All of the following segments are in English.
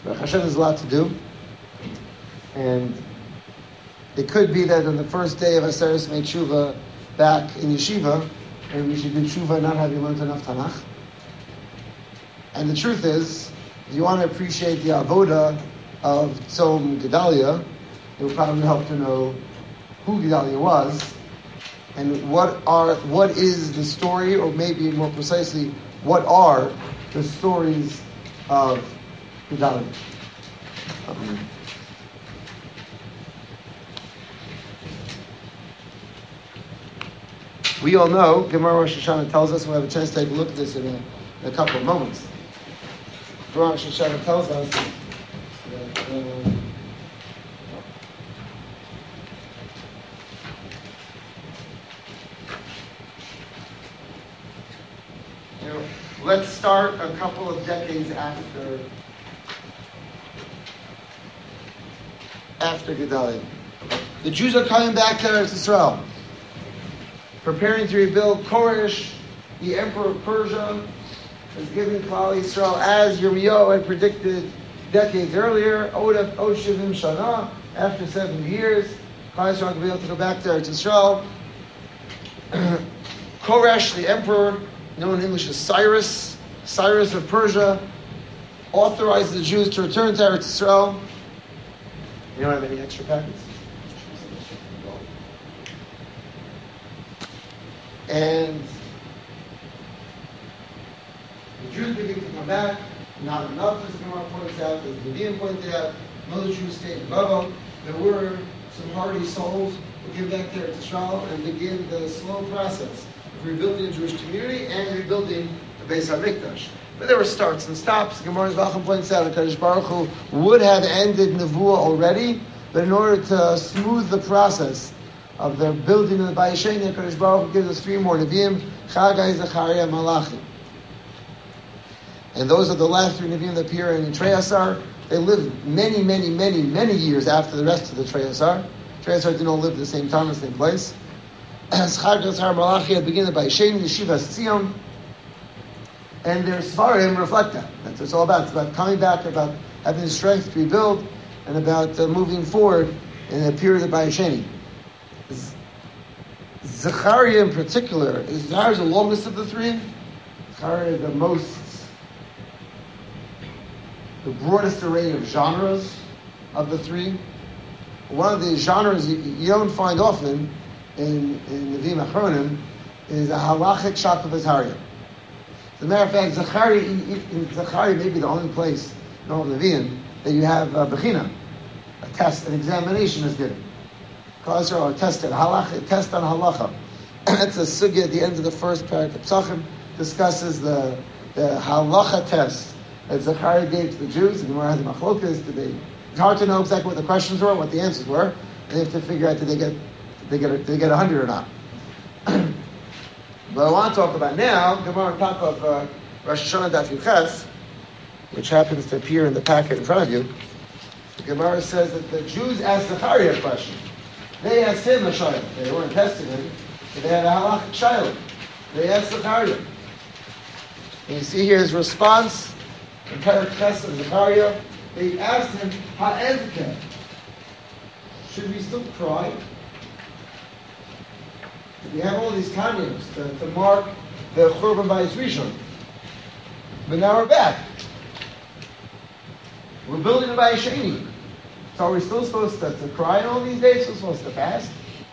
Baruch Hashem, there's a lot to do. And it could be that on the first day of Aseres made Tshuva back in yeshiva, and we should do Tshuva not having learned enough Tanakh. And the truth is, if you want to appreciate the avoda of Tzom Gedalia, it would probably help to know who Gedalia was, and what is the story, or maybe more precisely, what are the stories of Gedalia. We all know, Gemara Rosh Hashanah tells us, we'll have a chance to take a look at this in a couple of moments. Gemara Rosh Hashanah tells us that let's start a couple of decades after Gedalia. The Jews are coming back to Eretz Yisrael, preparing to rebuild. Koresh, the emperor of Persia, is giving Klal Yisrael, as Yirmiyahu had predicted decades earlier, Od Shivim Shana, after 70 years, Klal Yisrael will be able to go back to Eretz Yisrael. Koresh, the emperor, known in English as Cyrus of Persia, authorized the Jews to return to Eretz Yisrael. You don't have any extra packets? And the Jews begin to come back. Not enough, as Gemara points out, as Vivian pointed out. Most Jews stayed in Babel. There were some hardy souls who came back to Eretz Yisrael and begin the slow process of rebuilding the Jewish community and rebuilding the Beis HaMikdash. But there were starts and stops. Gemara Zvachim points out that Kadosh Baruch Hu would have ended Nevuah already, but in order to smooth the process of the building of the Bayis Sheni, Kadosh Baruch Hu gives us 3 more Nevi'im: Chagai, Zechariah, Malachi. And those are the last 3 Nevi'im that appear in Treyasar. They lived many, many, many, many years after the rest of the Treyasar. Treyasar didn't all live at the same time in the same place. Chagai, Zechariah, Malachi at the beginning of the Bayis Sheni, Yeshivas Tzion. And their Svarim reflect that. That's what it's all about. It's about coming back, about having the strength to rebuild, and about moving forward in the period of Bayis Sheni. Zechariah in particular, Zechariah is the longest of the 3. Zechariah is the broadest array of genres of the 3. One of the genres you don't find often in Nevi'im Achronim is a halachic shot of Zechariah. As a matter of fact, Zechariah may be the only place in all of Nevi'im that you have Bechina, a test, an examination is given. Klal Yisrael are tested, a test on halacha. That's a sugya at the end of the first parak of Pesachim, discusses the halacha test that Zechariah gave to the Jews, and the Gemara has the machlokas today. It's hard to know exactly what the questions were, what the answers were, and they have to figure out did they get 100 or not. But I want to talk about now, Gemara on top of Rosh Hashanah Daf Yuches, which happens to appear in the packet in front of you. The Gemara says that the Jews asked Zechariah a question. They asked him a shayla. They weren't testing him, but they had a halachic shayla. They asked Zechariah. And you see here his response in Perek Ches of Zechariah. They asked him, Ha'evke, should we still cry? We have all these tanyos to mark the Churban Bayis Rishon. But now we're back. We're building a Bayis Sheni. So are we still supposed to cry in all these days? We're supposed to fast?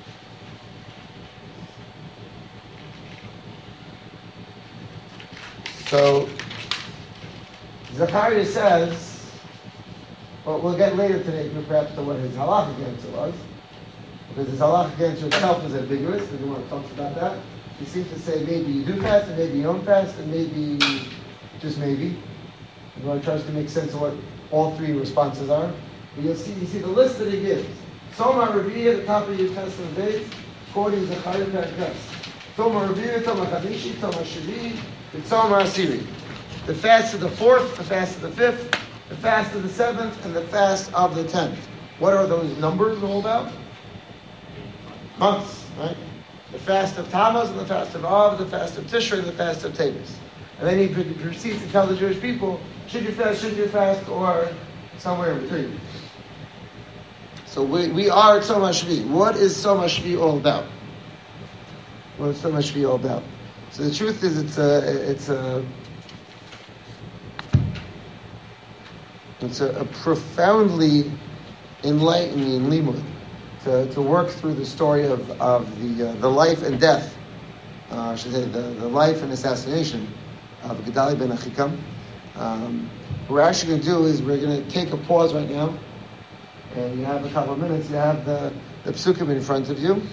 So Zechariah says, well, we'll get later today perhaps to what his halachic answer was. Because his halachic answer itself is ambiguous. We don't want to talk about that. He seems to say maybe you do fast, and maybe you don't fast, and maybe, just maybe. He tries to make sense of what all 3 responses are. But you see the list that he gives. Soma Revi'ah at the top of your Testament base, quoting Zechariah Perek. Soma Revi'ah, Soma Chamishi, Soma Shvi, and Soma Asiri. The fast of the 4th, the fast of the 5th, the fast of the 7th, and the fast of the 10th. What are those numbers all about? Months, right? The fast of Tammuz and the fast of Av, the fast of Tishrei and the fast of Teves. And then he proceeds to tell the Jewish people, should you fast, or somewhere in between. So we are Tzom HaShvi. What is Tzom HaShvi all about? What is Tzom HaShvi all about? So the truth is, it's a profoundly enlightening limud to work through the story of the life and death, I should say the life and assassination of Gedalia ben Achikam. What we're actually going to do is we're going to take a pause right now, and you have a couple of minutes. You have the psukim in front of you.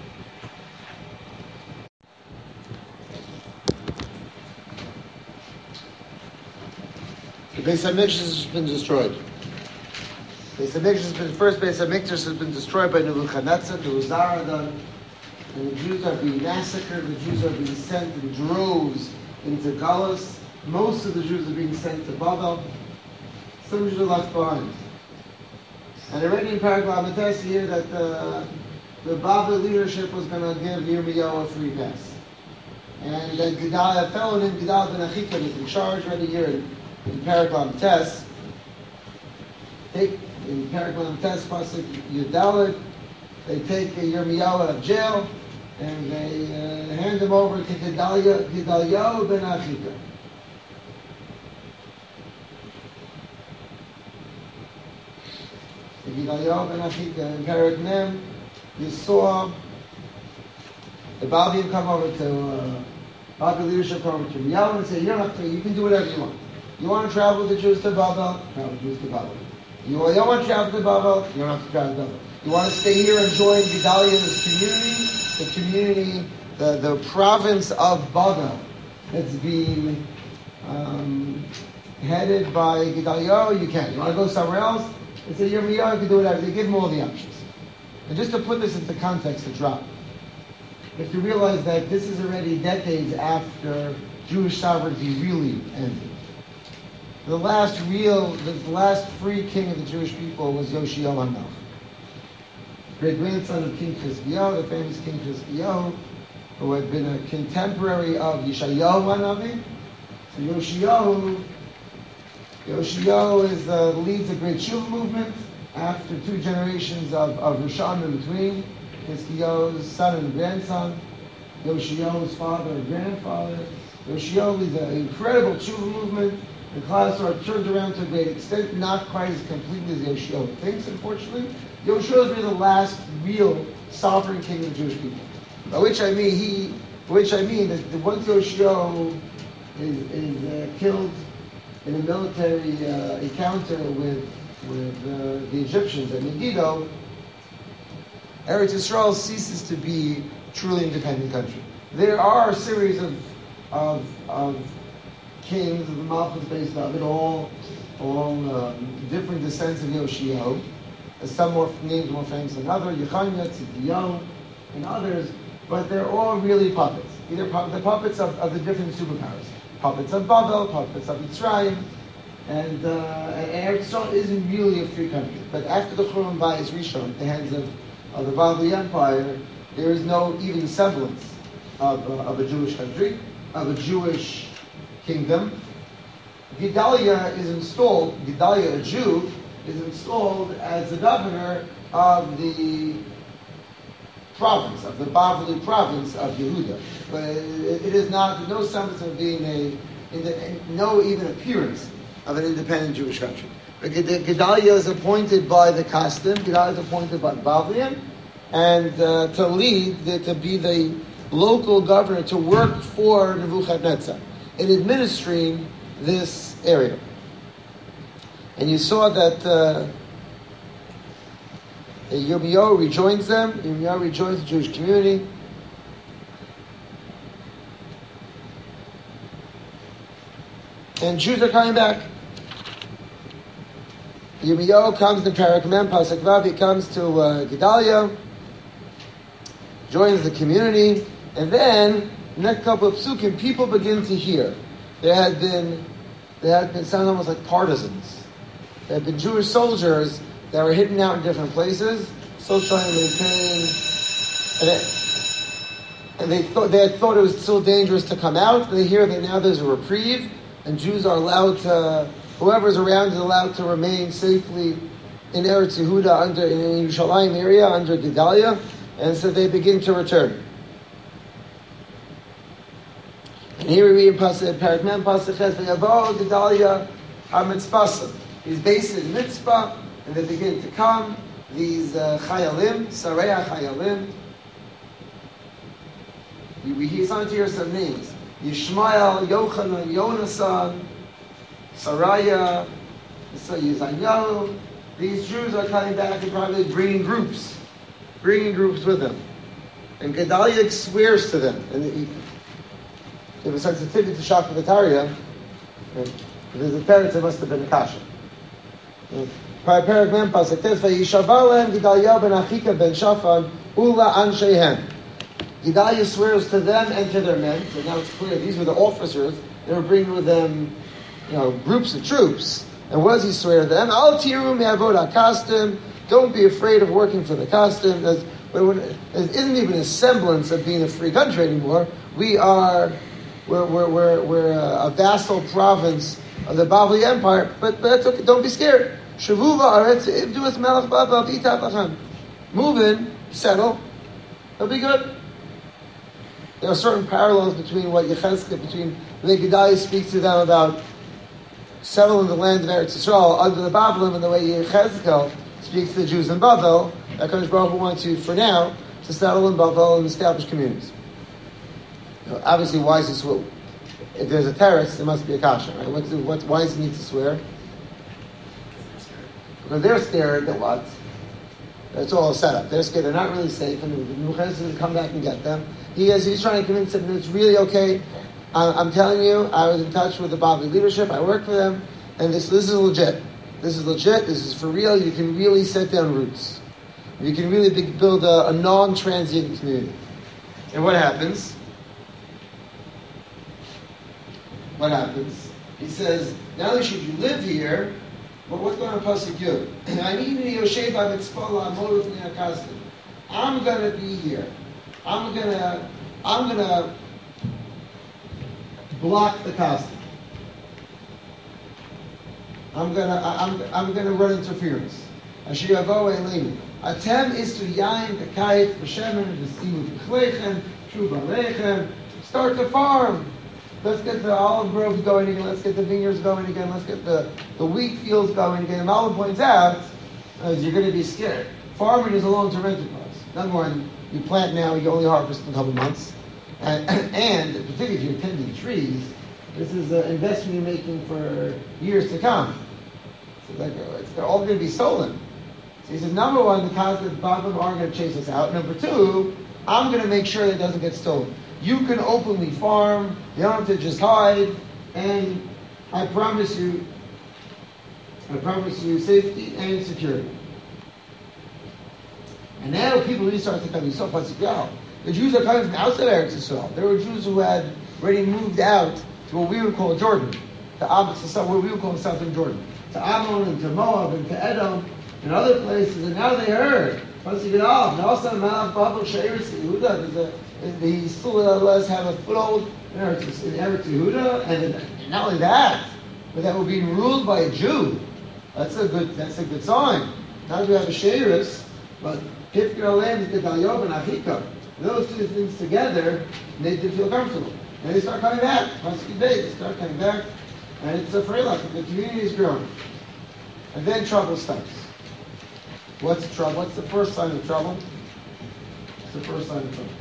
The Beis HaMikdash has been destroyed. First Beis HaMikdash has been destroyed by Nebuchadnezzar, the Uzaradan, and the Jews are being massacred. The Jews are being sent in droves into Galus. Most of the Jews are being sent to Babel. Some Jews are left behind. And already in Paragraph Mates here that the Babel leadership was going to give Yirmiyahu a free pass. And then Gedalia fell in, Gedalia ben Achikam is in charge already here in Paragraph Mates. In Paragraph Mates, Pasuk Yudalit, they take Yirmiyahu out of jail, and they hand him over to Gedalia ben Achikam. Gedalia ben Achikam, in Parak Mem, you saw the Babel come over to Babel leadership come over to Yirmiyahu and say, you can do whatever you want. You want to travel with the Jews to Babel? Travel with the Jews to Babel. You don't want to travel to Babel? You don't have to travel to Babel. You want to stay here and join Gedalia's community, the province of Babel that's being headed by Gedalia? You can. You want to go somewhere else? They say, Yirmiyahu, you can do whatever. They give them all the options. And just to put this into context, to drop, you have to realize that this is already decades after Jewish sovereignty really ended. The last free king of the Jewish people was Yoshiyahu HaMelech, great-grandson of King Chizkiyahu, the famous King Chizkiyahu, who had been a contemporary of Yeshayahu HaNavi. So Yoshiyahu leads a great Shuv movement after 2 generations of Rishon in between, Chizkiyahu's son and grandson, Yoshiyahu's father and grandfather. Yoshiyahu leads an incredible Shuv movement. The class are turned around to a great extent, not quite as completely as Yoshiyahu thinks, unfortunately. Yoshiyahu is really the last real sovereign king of the Jewish people. By which I mean that once Yoshiyahu is killed in a military encounter with the Egyptians at Megiddo, Eretz Yisrael ceases to be truly independent country. There are a series of kings of the Malchus based of it, all different descents of Yoshiyahu. Some more names more famous than others, Yechaniah, Tzidkiyahu, and others, but they're all really puppets. Either the puppets of the different superpowers. Puppets of Babel, puppets of Mitzrayim, and Eretz Yisrael isn't really a free country. But after the Churban Bayis Rishon, at the hands of the Babylonian Empire, there is no even semblance of a Jewish country, of a Jewish kingdom. Gedalia, a Jew, is installed as the governor of the province, of the Bavli province of Yehuda. But it is not, no semblance of being no even appearance of an independent Jewish country. But Gedalia is appointed by the Kasdim, Gedalia is appointed by the Bavlian, and to be the local governor, to work for Nebuchadnezzar in administering this area. And you saw that Yirmiyahu rejoins them. Yirmiyahu rejoins the Jewish community. And Jews are coming back. Yirmiyahu comes to Parak Mem, Pasuk Vav. He comes to Gedalia, joins the community, and then the next couple of psukim, people begin to hear. There had been sound almost like partisans. There had been Jewish soldiers that were hidden out in different places, still trying to maintain, and they had thought it was still dangerous to come out. They hear that now there's a reprieve, and Jews are allowed whoever's around is allowed to remain safely in Eretz Yehuda, in Yerushalayim area, under Gedaliah, and so they begin to return. And here we read in Parak Mem, Pasuk Ches, V'yavo Gedaliah HaMitzpasim. He's based in Mitzpah, and they begin to come, these Chayalim, Sarei Chayalim. He's starting to hear some names. Yishmael, Yochanan, Yonasan, Saraya, Yizanyahu. These Jews are coming back and probably bringing groups with them. And Gedaliah swears to them. And they have a sensitivity to Shach V'Tariya. If there's a parent, it must have been a kasha. Parak Mem Pasuk Tes, V'yishavalem Gedaliah ben Achika ben Shaphan Ula Anshehem. Gedaliah swears to them and to their men. So now it's clear these were the officers. They were bringing with them, groups of troops. And what does he swear to them? Al tiru me'avoda kastim. Don't be afraid of working for the kastim. There isn't even a semblance of being a free country anymore. We're a vassal province of the Bavli Empire. But that's okay. Don't be scared. Shavuva aretz ibdu es melech bava v'itat lachem. Move in, settle. It'll be good. There are certain parallels between what between the Gedaliah speaks to them about settling the land of Eretz Yisrael under the Babylon, and the way Yechezkel speaks to the Jews in Bavel. That Kadosh Baruch Hu wants you, for now, to settle in Bavel and establish communities. Obviously, why is this? If there's a terrorist, there must be a kasha. Right? Why does he need to swear? Because they're scared that what? That's all set up. They're scared. They're not really safe, and the Nebuchadnezzar is going to come back and get them. He's trying to convince them that it's really okay. I'm telling you, I was in touch with the Bavli leadership. I worked for them, and this is legit. This is legit. This is for real. You can really set down roots. You can really build a non-transient community. And what happens? What happens? He says, not only should you live here, but what's going to Pasuk Yud? I'm going to be here. I'm gonna block the costume. I'm gonna run interference. Ashiyavo Eleni. Atem is to yain bekayit b'shemen v'simu b'chleichem shu b'alechem. Start to farm. Let's get the olive groves going again. Let's get the vineyards going again. Let's get the wheat fields going again. And Malin points out, you're going to be scared. Farming is a long-term enterprise. Number one, you plant now, you only harvest in a couple months. And particularly if you're tending trees, this is an investment you're making for years to come. So they're all going to be stolen. So he says, number one, the Babylon aren't going to chase us out. Number two, I'm going to make sure that it doesn't get stolen. You can openly farm, you don't have to just hide, and I promise you safety and security. And now people really start to come. You saw Pasuk Yal. The Jews are coming from outside Eretz Yisrael. There were Jews who had already moved out to what we would call Jordan, what we would call southern Jordan, to Ammon and to Moab and to Edom and other places. And now they heard Pasuk Yal. And also Malav Babel Sheiris Yehuda. He still let us have a foothold in Eretz Yehuda, and not only that, but that we're being ruled by a Jew. That's a good sign. Now we have a Sheiris, but Kifkir Alem is Gedaliah and Achika. Those two things together made them feel comfortable. And they start coming back. They start coming back. And it's a freilach. The community is growing. And then trouble starts. What's trouble? What's the first sign of trouble? What's the first sign of trouble?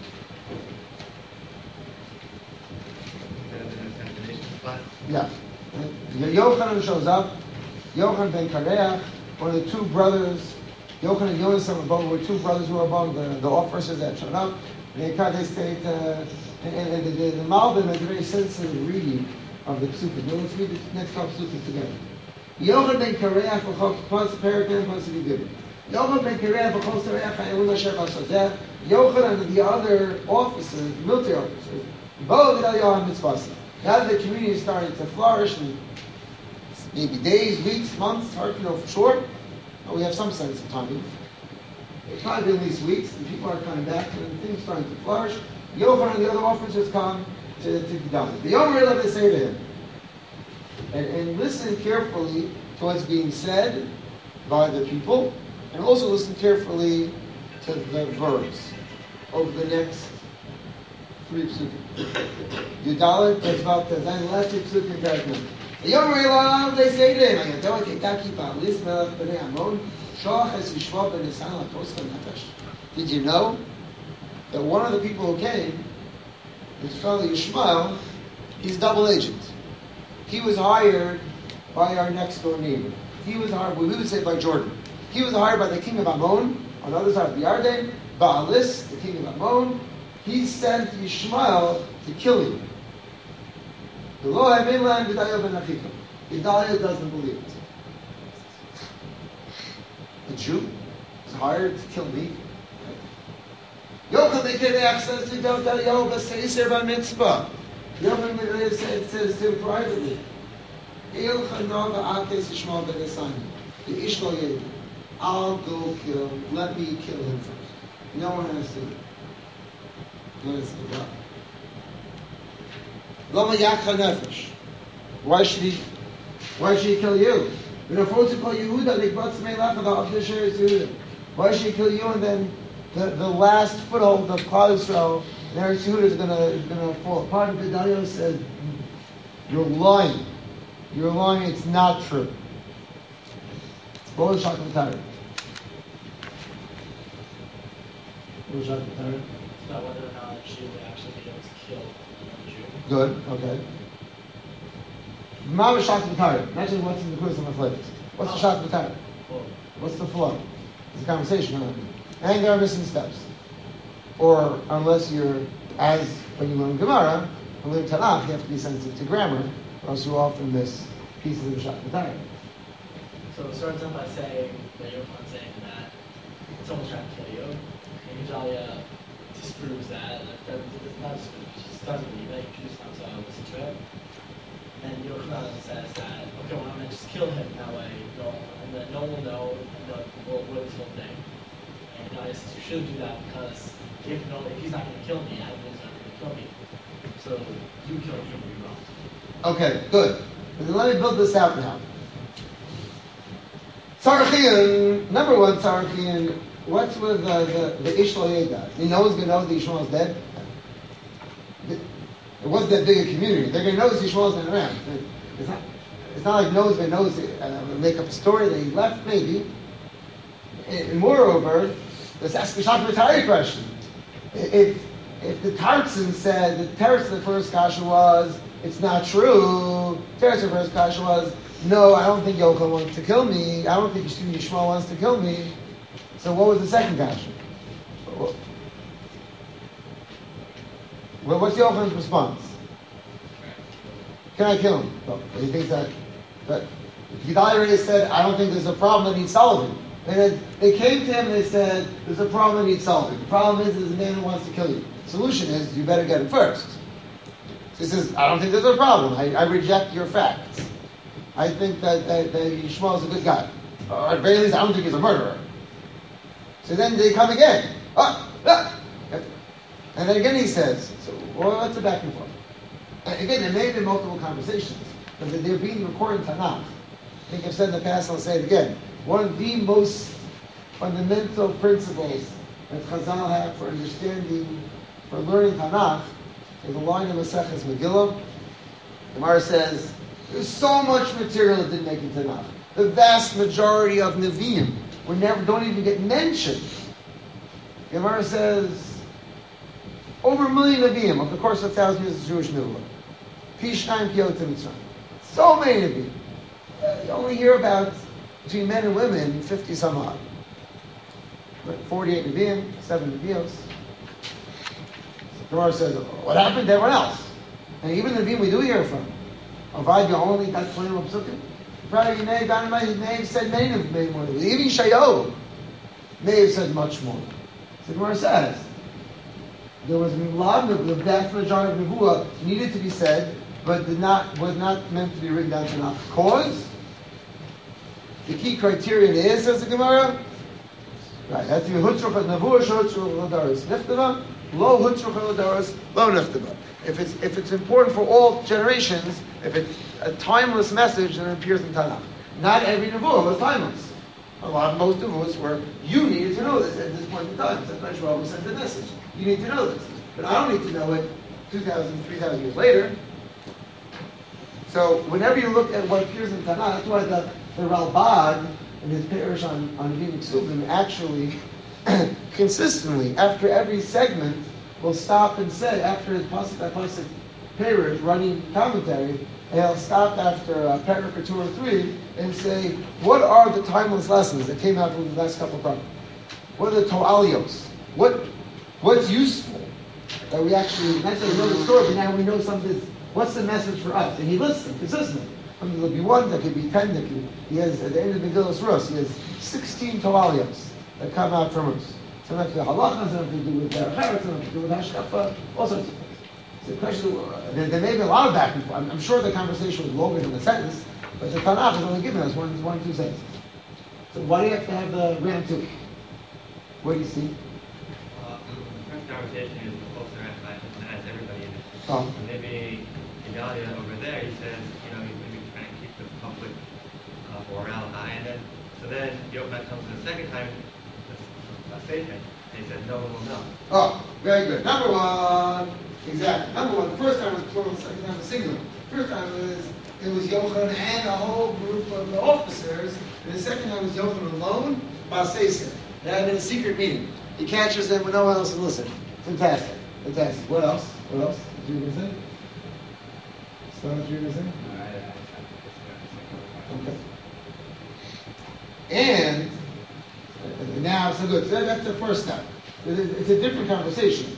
Yeah. Yochanan shows up. Yochanan ben Kareach, one of the two brothers. Yochanan and Yonasan were two brothers who were among the officers that showed up. They state, and the Malbim is a very sensitive reading of the Psukim. Let's read the next couple Psukim together. Yochanan ben Kareach plus Parakan plus Yigib. Yochanan ben Kareach plus Kareach Hayun Asher Basazeh. Yochanan and the other officers, military officers, both Gedaliah Mitzvah. Now that the community is starting to flourish, and maybe days, weeks, months, hard to know for sure. But we have some sense of timing. It's probably been at least weeks, and people are coming back, and things are starting to flourish. Yochanan and the other officers come to Gedaliah. The Yomer Elav, they say to him, and listen carefully to what's being said by the people, and also listen carefully to the verbs over the next 3 psukim. Yudalit, that's about the last 3 psukim paragraph. They say to him, did you know that one of the people who came, his fellow Yishmael, he's double agent. He was hired by our next door neighbor. He was hired, we would say by Jordan. He was hired by the king of Ammon, on the other side of the Yarden. Baalis, the king of Ammon, he sent Yishmael to kill him. Gedalia doesn't believe it. A Jew is hired to kill me. Yochanan Kedech says to Gedalia, "B'Seiser b'Mitzvah." Yochanan says to him privately, "I'll go kill him. Let me kill him first." No one has to. No one has to go. Why should he kill you? Why should he kill you? And then the last foothold of Klal Yisrael and Eretz Yehuda is going to fall apart. And Gedalia said, "You're lying. You're lying. It's not true." What was Shach Matari? It's not whether or not a Jew would actually be able to kill another Jew. Good. Okay. Ma'av Shach Matari. Imagine what's in the quiz on the flavors. What's the Shach Matari? What's the flow? It's a conversation. And there are missing steps. Or unless you're, as when you learn Gemara, and learn Tanakh, you have to be sensitive to grammar, or else you often miss pieces of the Shach Matari. So it starts out by saying that Yochanan saying that someone's trying to kill you. And Gedalia disproves that. It's not disproves, she just doesn't believe it. She just wants to listen to it. And Yochanan says that, okay, well, I'm going to just kill him that way, and then no one will know what this whole thing. And Gedalia says, you shouldn't do that because if he's not going to kill me, I know he's not going to kill me. So you kill him, you'll be wrong. Okay, good. But then let me build this out now. Tzarachian, number one, Tzarachian, what's with the Ishmael Yeda? No one's going to know that Ishmael's dead. It wasn't that big a community. They're going to notice Yishmael's not around. It's not like no one's going to notice it. Make up a story that he left, maybe. And moreover, let's ask the Shach Matari question. If the Tartzin said, the Teretz of the first kasha was, it's not true. Teretz of the first kasha was, no, I don't think Yochanan wants to kill me. I don't think Yishmael wants to kill me. So what was the second kasha? Well, what's Yochanan's response? Can I kill him? Well, he thinks that Gedalia already said, I don't think there's a problem that needs solving. They came to him and they said, there's a problem that needs solving. The problem is there's a man who wants to kill you. The solution is, you better get him first. So he says, I don't think there's a problem. I reject your facts. I think that Yishmael is a good guy. Or at the very least, I don't think he's a murderer. So then they come again. And then again he says, so what's the back and forth? Again, there may have been multiple conversations, but they're being recorded in Tanakh. I think I've said in the past, I'll say it again. One of the most fundamental principles that Chazal have for understanding, for learning Tanakh, is the line of Maseches Megillah. The Gemara says, there's so much material that didn't make it Tanakh. The vast majority of Nevi'im don't even get mentioned. The Gemara says, over 1 million Nevi'im over the course of 1,000 years of Jewish Nevuah. Pishnaim Kiyot Mitzrayim. So many Nevi'im. You only hear about, between men and women, 50 some odd. 48 Nevi'im, 7 Nevi'os. The Gemara says, what happened to everyone else? And even the Nevi'im we do hear from. Avad only got 21 Psukim. Probably may have said many more. Even Shayo may have said much more. So the Gemara says, there was the vast majority of Nevuah needed to be said, but was not meant to be written down to Tanakh. Cause the key criterion is, says the Gemara, right? That's the hutzruch of Nevuah, hutzruch l'daros niftava, lo hutzruch l'daros lo niftava. If it's important for all generations, if a timeless message that appears in Tanakh. Not every nevuah was timeless. Most nevuahs were, you needed to know this at this point in time. So Moshe Rabbeinu sent the message. You need to know this. But I don't need to know it 2,000, 3,000 years later. So whenever you look at what appears in Tanakh, that's why the Ralbag in his parish on Nevi'im Ksuvim actually consistently, after every segment, will stop and say, after his pasuk parish running commentary, and he'll stop after a paragraph or 2 or 3 and say, what are the timeless lessons that came out from the last couple of paragraphs? What are the to'alios? What's useful that we actually, not that we know the story, but now we know something. What's the message for us? And he lists them consistently. There'll be 1, that could be 10, that could, he has, at the end of Megillas Rus, he has 16 to'alios that come out from Rus. Some have to do with halachas, some have to do with derech, some have to do with hashkafa, all sorts of things. So the question, there may be a lot of back and forth. I'm sure the conversation was longer than the sentence, but the Tanakh is only giving us one, 2 sentences. So why do you have to have the round 2? What do you see? The first conversation is the closer as everybody in it. Oh. So maybe Gedalia over there, he says, he's maybe trying to keep the public morale high, and then Yochanan comes in the second time, a statement, and he says, no one will know. Oh, very good. Number 1, exactly. Number 1, the first time was plural, the second time was singular. First time it was Yochanan and a whole group of the officers, and the second time was Yochanan alone, Basesa. They had a secret meeting. He catches them when no one else is listening. Fantastic. What else? What you were going to say? What you were going to say? Okay. And now, so good. So that's the first step. It's a different conversation.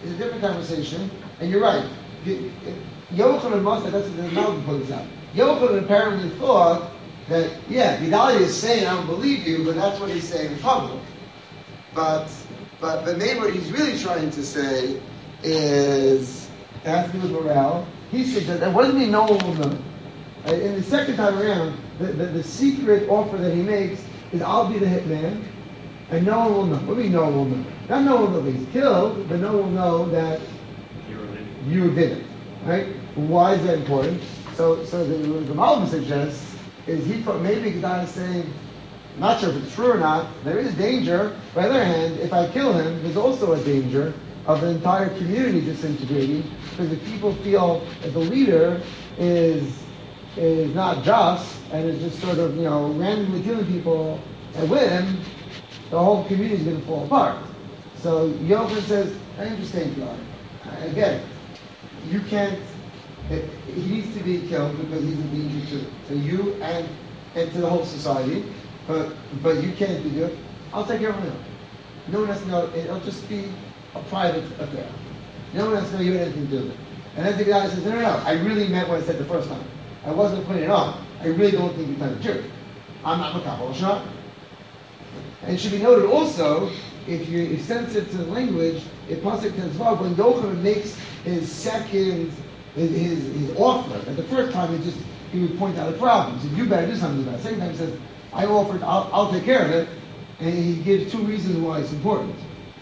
And you're right. Yochanan must have, that's what the Malbim points out. Yochanan apparently thought that, Gedalia is saying, I don't believe you, but that's what he's saying in public. But maybe what he's really trying to say is, it has to do with morale. He said that what does it mean no one will know? In the second time around, the secret offer that he makes is, I'll be the hitman, and no one will know. What do you mean no one will know? Not no one will know he's killed, but no one will know that you did it. Right? Why is that important? So the Malbim suggests is he thought maybe Gedalia is saying, I'm not sure if it's true or not, there is danger. But on the other hand, if I kill him, there's also a danger of the entire community disintegrating, because if people feel that the leader is not just and is just sort of randomly killing people at whim, the whole community is going to fall apart. So Yochanan says, I understand, God. Again, you can't. He needs to be killed because he's a danger to you and to the whole society. But you can't do it. I'll take care of it. No one has to know. It'll just be a private affair. No one has to know you had anything to do with it. And then the guy says, no, I really meant what I said the first time. I wasn't putting it on. I really don't think you're telling the truth. I'm not Makabal Shah. And it should be noted also, if you're sensitive to the language, if Pasuk Tezvav, when Yochanan makes his second, his offer, at the first time he would point out the problems. If you better do something about it. Second time he says, I offered, I'll take care of it. And he gives 2 reasons why it's important.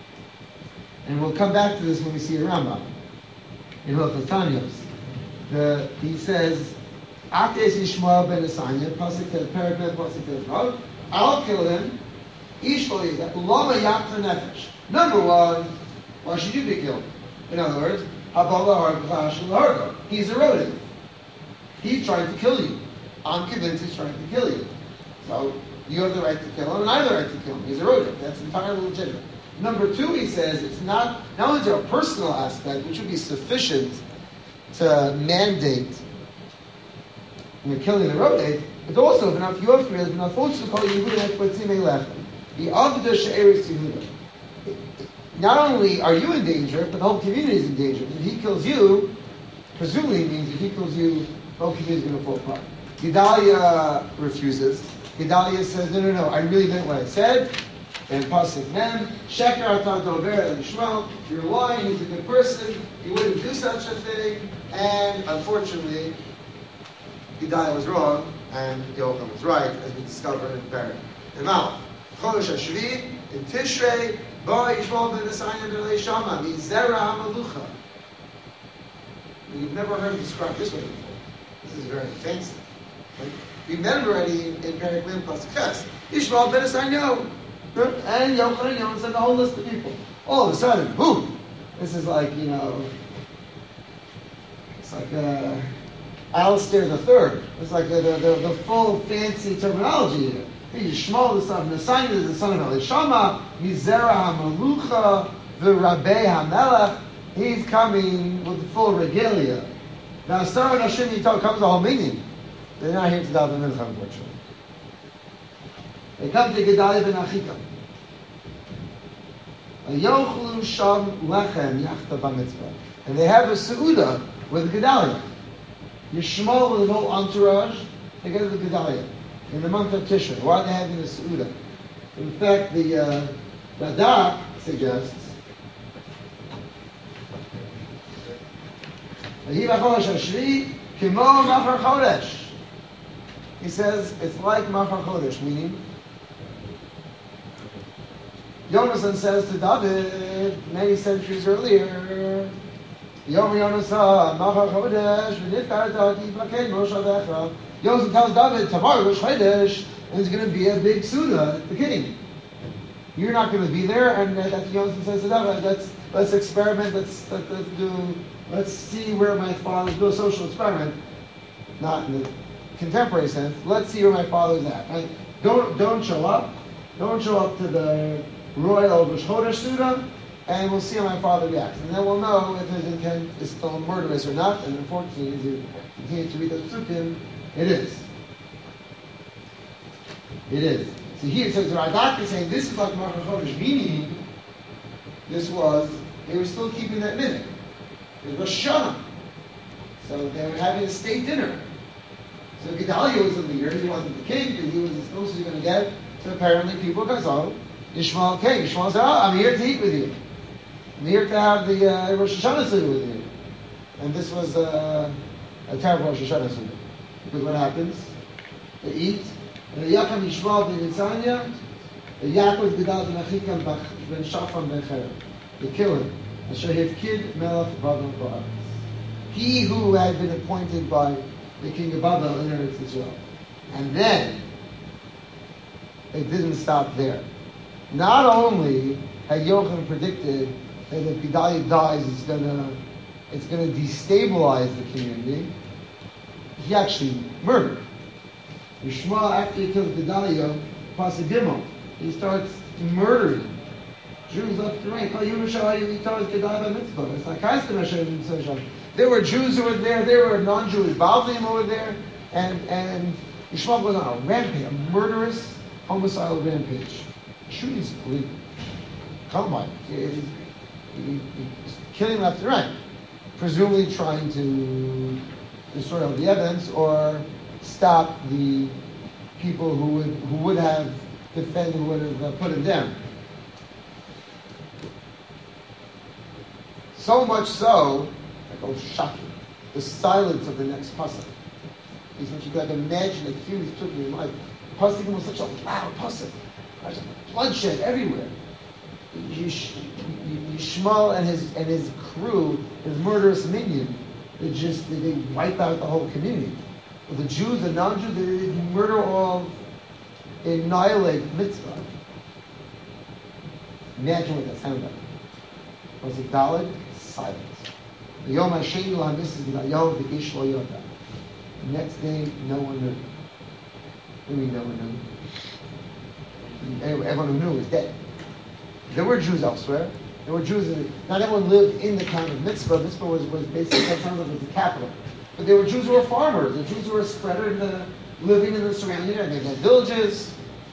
And we'll come back to this when we see a Rambam in Hilchos Tanyos. He says, Akes Yishmael ben Asanya, Pasuk Paragraph, Pasuk Tezvav, I'll kill him. Lama Yakta Nefesh. Number 1, why should you be killed? In other words, he's eroding. He's trying to kill you. I'm convinced he's trying to kill you. So you have the right to kill him, and I have the right to kill him. He's eroding. That's entirely legitimate. Number 2, he says, it's not only is there a personal aspect, which would be sufficient to mandate killing the erodate, but also, not only are you in danger, but the whole community is in danger. If he kills you, presumably it means if he kills you, the whole community is going to fall apart. Gedalia refuses. Gedalia says, no, I really meant what I said. And Pasuk Mem, Sheker Atan Dover Yishmael, you're lying, he's a good person, he wouldn't do such a thing, and unfortunately, Gedalia was wrong, and Yochanan was right, as we discover in Perek. Now, Chodesh HaShvi, in Tishrei, Ba Yishmael ben Asanya ben Shama, Mizera HaMalucha. You've never heard it described this way before. This is very fancy. Right? We met him already in Perek Mem plus Ches. Yishmael ben Esanyo. And Yochanan said the whole list of people. All of a sudden, boom! This is like, it's like Alistair III. It's like the full fancy terminology here. Yishmael the son of Nesanya is the son of Elishama, Mizera HaMalucha, V'Rabei HaMelech. He's coming with the full regalia. Now, Sarah and Hashem Yitol comes the whole meaning. They're not here to daven the mincha, unfortunately. They come to Gedalia ben Achikam. Yochlu sham lechem yachta b'mitzvah. And they have a seuda with Gedalia. Yishmael with the whole entourage together with Gedalia in the month of Tishrei. Why are they having a seuda? In fact, the Radak suggests he says it's like Machar Chodesh, meaning Yonasan says to David many centuries earlier, Yom Yonasan, Machar Chodesh, Yonasan tells David, tomorrow Rosh Chodesh, and there's going to be a big Suda at the beginning. You're not going to be there, and that's Yonasan says to David, let's experiment, let's see where my father's, do a social experiment, not in the contemporary sense. Let's see where my father's at. Right? Don't show up. Don't show up to the royal Rosh Chodesh Suda, and we'll see how my father reacts. And then we'll know if his intent is still murderous or not. And unfortunately, as you continue to read the Psukim, it is. It is. So here it says, the Radak is saying this is like Machar Chodesh, meaning they were still keeping that minute. It was Rosh Hashanah. So they were having a state dinner. So Gedalia was the leader, he wasn't the king, but he was as close as you're going to get. So apparently people got Yishmael came. Yishmael said, I'm here to eat with you. I'm here to have the Rosh Hashanah Suda with you. And this was a terrible Rosh Hashanah Suda. Because what happens? They eat, and Yacham Yishmael ben Yitzhanya, Yaakov Gedalia ben Achikam ben Shaphan ben Cherem. They kill him. Asher Hivkid Melech Babel Ba'aretz. He who had been appointed by the king of Babel in Eretz Israel. And then, it didn't stop there. Not only had Yochanan predicted that if Gedalia dies, it's gonna destabilize the community, he actually murdered. Yishmael, after he kills Gedalia, Pasuk Gimel, he starts murdering Jews left and right. There were Jews who were there were non-Jewish Baalvim who were there, and Yishmael goes on a rampage, a murderous, homicidal rampage. Shooting is illegal. Columbine. He's killing left and right, presumably trying to destroy all the evidence or stop the people who would have defended, who would have put him down. So much so, like, shocking. The silence of the next pasuk is what you could imagine the huge took in your life. Pasuk was such a loud pasuk. Bloodshed everywhere. Yishmael and his crew, his murderous minion, they wipe out the whole community. But the Jews, the non-Jews, they murder all, annihilate mitzvah. Imagine what that sounded like. Was it Daled? Silence. The Yom HaSheni L'Hamisas G'dayahu V'Ish Lo Yoda. The next day, no one knew. What do you mean no one knew? Everyone who knew was dead. There were Jews elsewhere. There were Jews not everyone lived in the town of Mitzvah. Mitzvah was basically the capital. But there were Jews who were farmers. The Jews who were spread living in the surrounding area. They had villages.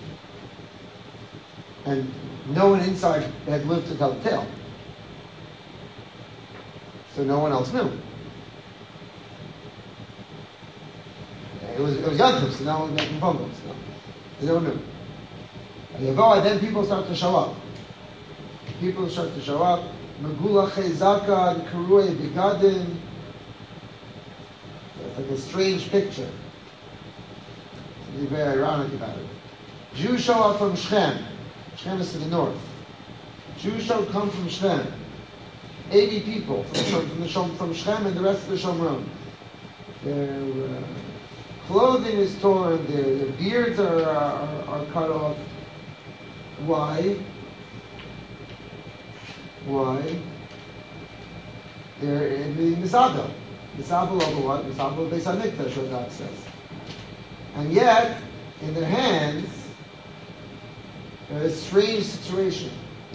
And no one inside had lived to tell the tale. So no one else knew. It was Yom so no one was making phone calls. No one knew. And then people start to show up. People start to show up. Megula Chezaka and Karue Begadim. It's like a strange picture. Something very ironic about it. Jews show up from Shechem. Shechem is to the north. Jews come from Shechem. 80 people from Shechem and the rest of the Shomron. their clothing is torn, their beards are cut off. Why? Why? They're in the Misabel. Misabel over what? Misabel Beis HaMikdash, what God says. And yet, in their hands, a strange situation.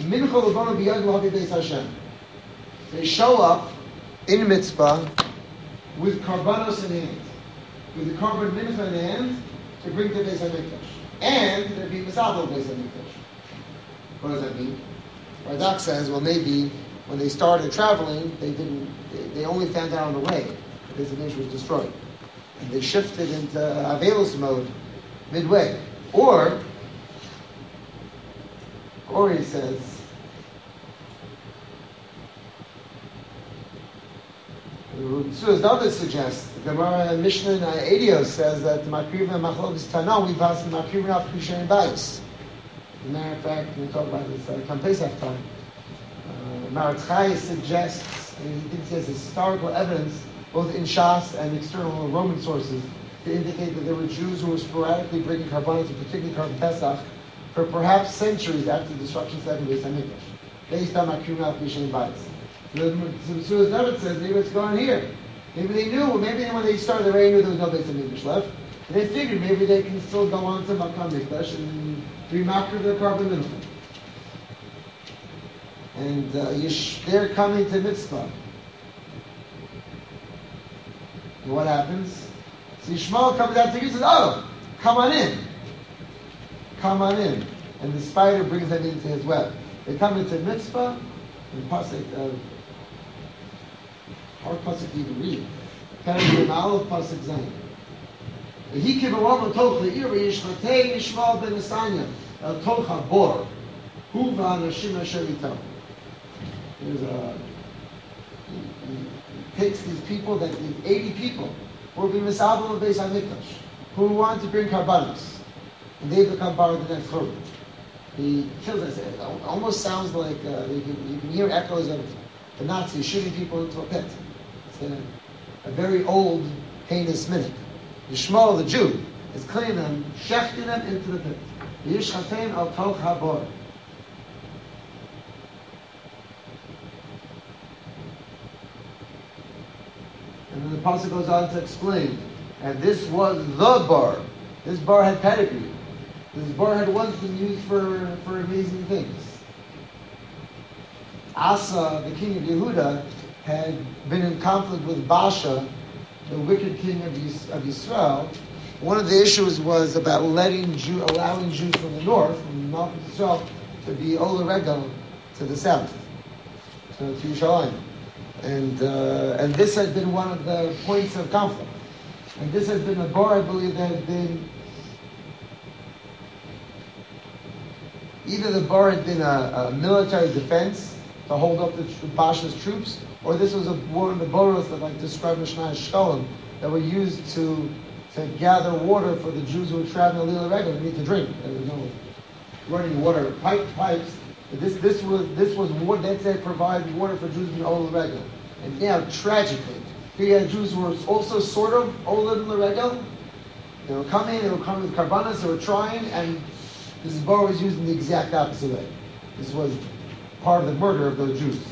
They show up in mitzvah with karbanos in hand, with the korban mincha in hand to bring to Beis HaMikdash, and they're being misabel Beis HaMikdash. What does that mean? Radak says, well, maybe when they started traveling, they only found out on the way that Beis HaMikdash was destroyed, and they shifted into Avelus mode midway, or he says, Suaz David suggests, the Gemara Mishnah in Eidios says that the Makriv and Machlok is Tanah, we pass the Makriv and Afkrisha and Bayis. As a matter of fact, we talk about this Kam Pesach time. Maratz Chai suggests, and he thinks he has historical evidence, both in Shas and external Roman sources, to indicate that there were Jews who were sporadically bringing karbanos, particularly Karban Pesach, for perhaps centuries after the destruction of the Beis HaMikdash, based on Makriv and Afkrisha and Bayis. The Suaz David says, maybe what's going on here? Maybe they knew, maybe when they started, they already knew there was no Beis HaMikdash left. And they figured maybe they can still go on to Makam Mikdash and remark their carbon minimum. And they're coming to Mitzvah. And what happens? So Yishmael comes out to you and says, oh, come on in. Come on in. And the spider brings them into his web. They come into Mitzvah, and Pasuk, hard Pasuk to even read. Pasuk Zayin. He came along told the Iri Yishmatei Yishmael ben Asanya El Tocha Bor Huva Nashim Asherito. He takes these people, that 80 people who will be Misabel and Beis HaMikdash, who want to bring karbanos, and they become part of the next churban. He kills us. It almost sounds like you can hear echoes of the Nazis shooting people into a pit. It's a very old, heinous minute. Yishmael, the Jew, is cleaning them, shechting them into the pit. Yishchatein al toch habor. And then the pasuk goes on to explain, and this was the bar. This bar had pedigree. This bar had once been used for amazing things. Asa, the king of Yehuda, had been in conflict with Baasha, the wicked king of Yisrael. One of the issues was about allowing Jews from the north, from Malchus Yisrael, to be Ola Regel to the south, to Yerushalayim. And this has been one of the points of conflict. And this has been a bar, I believe, that has been either the bar had been a military defense to hold up the Baasha's troops, or this was one of the boros that, like described in Shnai Shkolim, that were used to gather water for the Jews who were traveling a little regular and need to drink. There was no running water pipes. But this was water that said provide water for Jews in Ola Regel. And now, tragically, here you had Jews who were also sort of Ola Regel. They were coming with karbanos, they were trying, and this bar was used in the exact opposite way. This was part of the murder of those Jews.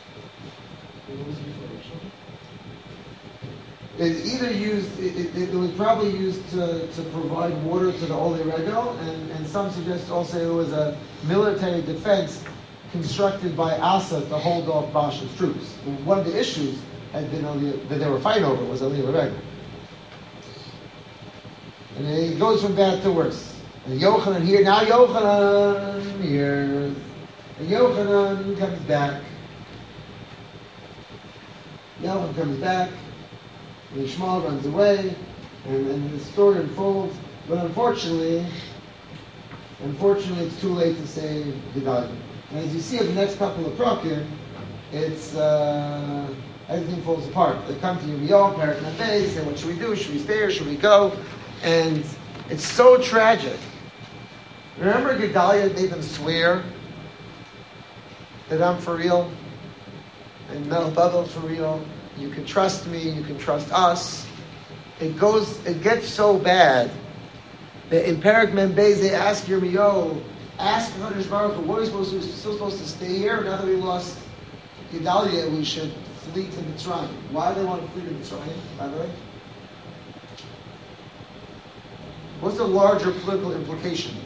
It was probably used to provide water to the Ole Regel, and some suggest also it was a military defense constructed by Asa to hold off Baasha's troops. And one of the issues had been that they were fighting over was Ole Regel. And it goes from bad to worse. And Yochanan here, now Yochanan here. And Yochanan comes back. Yochanan comes back. And Yishmael runs away. And the story unfolds. But unfortunately, it's too late to save Gedaliah. And as you see in the next couple of prakim, it's everything falls apart. They come to Yirmiyahu, Parak Nafeh, say, what should we do? Should we stay or should we go? And it's so tragic. Remember Gedaliah made them swear that I'm for real, and Melbabel for real. You can trust me, you can trust us. it gets so bad that in Perek Mem Beis they ask Yirmiyahu, ask HaKadosh Baruch Hu, what are we supposed to do? We're still supposed to stay here? Now that we lost Gedalia, we should flee to Mitzrayim. Why do they want to flee to Mitzrayim, by the way? What's the larger political implication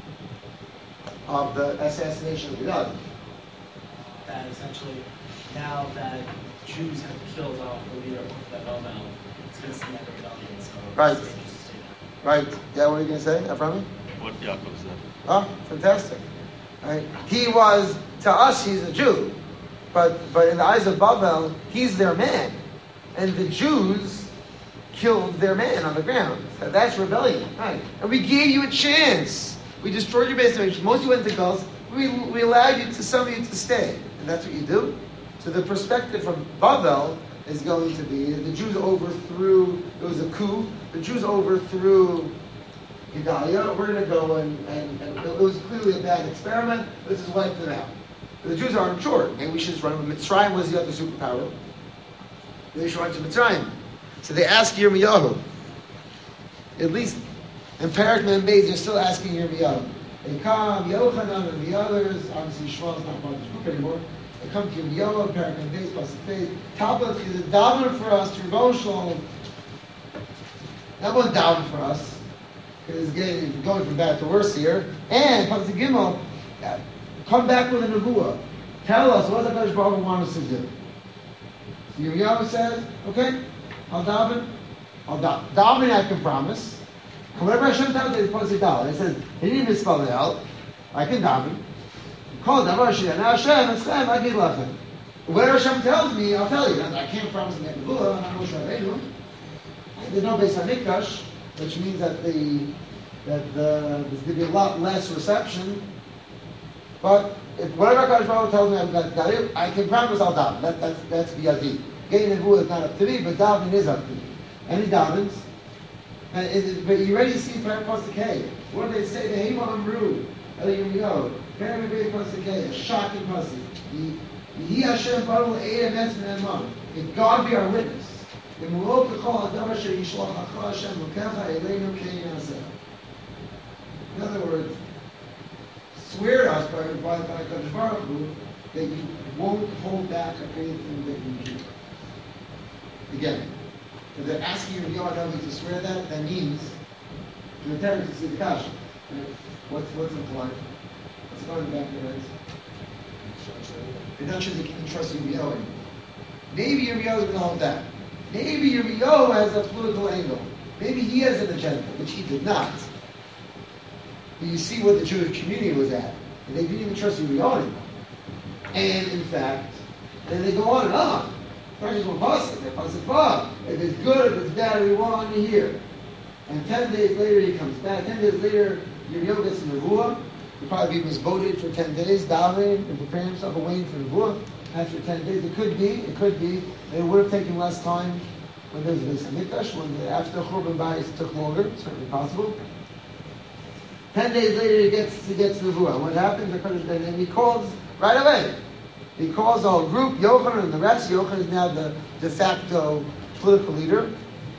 of the assassination of Gedalia? That essentially, now that Jews have killed off the leader of the Babel, it's going to see that rebellion, so Right. it's dangerous to stay there. Right. Yeah, what are you going to say, Ephraim? What Yaakov said. Oh, fantastic. Right. He was, to us, he's a Jew. But in the eyes of Babel, he's their man. And the Jews killed their man on the ground. So that's rebellion. Right. And we gave you a chance. We destroyed your base. Most of you went to Gulf. We allowed you some of you to stay. And that's what you do. So the perspective from Babel is going to be the Jews overthrew, it was a coup. The Jews overthrew Gedalia. We're going to go and it was clearly a bad experiment. Let's just wipe them out. But the Jews aren't sure. Maybe we should just run. Mitzrayim was the other superpower. They should run to Mitzrayim. So they ask Yirmiyahu. At least in Perek Mem Beis, they're still asking Yirmiyahu. They come, Yochanan and the others. Obviously, Shmuel's not part of the book anymore. They come to Yirmiyahu, Perek Mem Beis, Pasuk Beis. Tablet is a daven for us to Rebbe Shalom. That one daven for us. Because it's going from bad to worse here. And Pasuk Gimel, come back with a nevuah. Tell us what the HaKadosh Baruch Hu wants us to do. So Yirmiyahu says, okay, I'll daven. Daven I can promise. Whatever Hashem tells me is Pasuk Dal. It says, he didn't misspell it out. I can daven. Call davar sheyana Hashem, Eschem, I give lachem. Whatever Hashem tells me, I'll tell you. I can't promise him nevuah. I'm not sure. There's no Beis HaMikdash, which means that there's going to be a lot less reception. But if whatever HaKadosh Baruch Hu tells me I've got it, I can promise I'll daven. That's biyadi. Getting nevuah is not up to me, but davening is up to me. And he davens. But you already see Pasuk K. What do they say? The Hema Amru, Yirmiyahu. Very, very Pasuk K. A shocking Pasuk. Yehi Hashem Baruch Eid Emetz V'Eman. If God be our witness. In other words, swear to us by HaKadosh Baruch Hu that you won't hold back of anything that you do. Again, if they're asking you to swear that means the terrorists to see the kasha. What's implied? What's going back to the they're not sure they can trust Yirmiyahu anymore. Maybe Yirmiyahu is going to hold that. Maybe Yirmiyahu has a political angle. Maybe he has an agenda, which he did not. But you see what the Jewish community was at. And they didn't even trust Yirmiyahu anymore. And in fact, then they go on and on. If it's good, if it's bad, we want to hear. And 10 days later he comes back. 10 days later, Yirmiyahu gets in Nevuah. He'll probably be misvoted for 10 days, davening and preparing himself and waiting for Nevuah. After 10 days, it could be that it would have taken less time when there was a Beis HaMikdash, when after Churban Bayis took longer, certainly possible. 10 days later he gets Nevuah. What happens? And he calls right away. He calls the whole group, Yochanan and the rest. Yochanan is now the de facto political leader.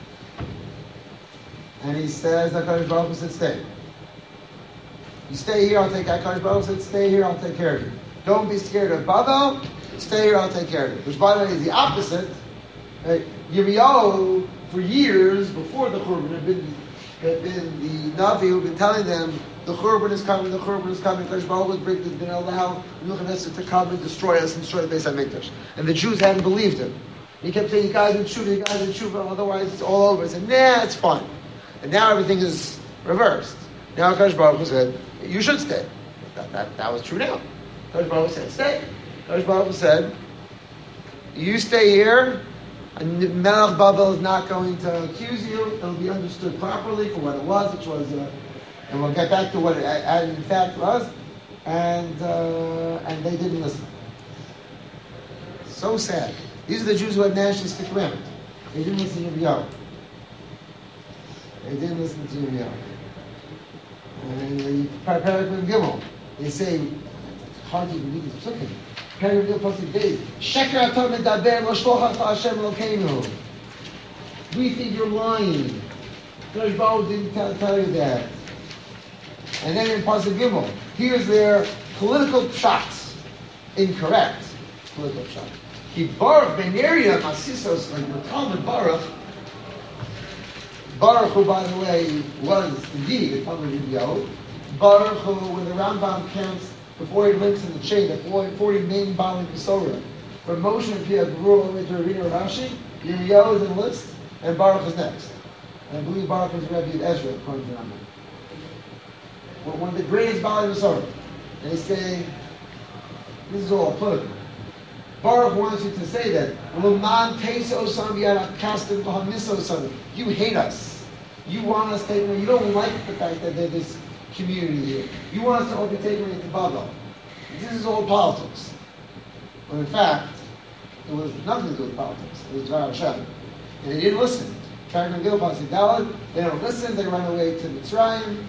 And he says, HaKadosh Baruch Hu said, stay. You stay here, I'll take HaKadosh Baruch Hu said, stay here, I'll take care of you. Don't be scared of Babel. Stay here, I'll take care of you. Which, by the way, is the opposite. Yirmiyahu, for years before the Churban, had been the Navi who had been telling them, the Churban is coming, HaKadosh Baruch Hu is going to allow Nebuchadnezzar to come and destroy us and destroy the Beis HaMikdash. And the Jews hadn't believed him. He kept saying, you guys in Tshuva, otherwise it's all over. He said, nah, it's fine. And now everything is reversed. Now HaKadosh Baruch Hu said, you should stay. That was true now. HaKadosh Baruch Hu said, stay. HaKadosh Baruch Hu said, you stay here, and Melech Babel is not going to accuse you. It'll be understood properly for what it was, which was, and we'll get back to what it in fact was, and they didn't listen. So sad. These are the Jews who had nationalistic commandment. They didn't listen to Yirmiyahu. They didn't listen to Yirmiyahu. And in Perek Mem Gimel, they say, it's hard to even read this psukim. Perek Mem Gimel Pasuk Beis, Sheker atom medaber lo shlochach Hashem Elokeinu. We think you're lying. Kodesh Baruch Hu didn't tell you that. And then in Pasuk Gimel, here's their political shots. Incorrect political shot. He Baruch ben Neriah Masisos, like the Talmud Baruch, who, by the way, was indeed a Talmud Yod. Baruch, who, when the Rambam counts the 40 links in the chain, the 40 main Bali Besorah, from Moshe and Pia Gvur all the way to Ravina Rashi, Yirmiyahu is in the list, and Baruch is next. And I believe Baruch is Rebbe of Ezra, according to the Rambam. One of the greatest Bali Besorah. And he's saying, this is all political. Baruch wants you to say that. You hate us. You want us taken away. You don't like the fact that there's this community here. You want us to all be taken away to Babel. This is all politics. When in fact, it was nothing to do with politics. It was Dvar Hashem. And they didn't listen. They don't listen. They run away to Mitzrayim.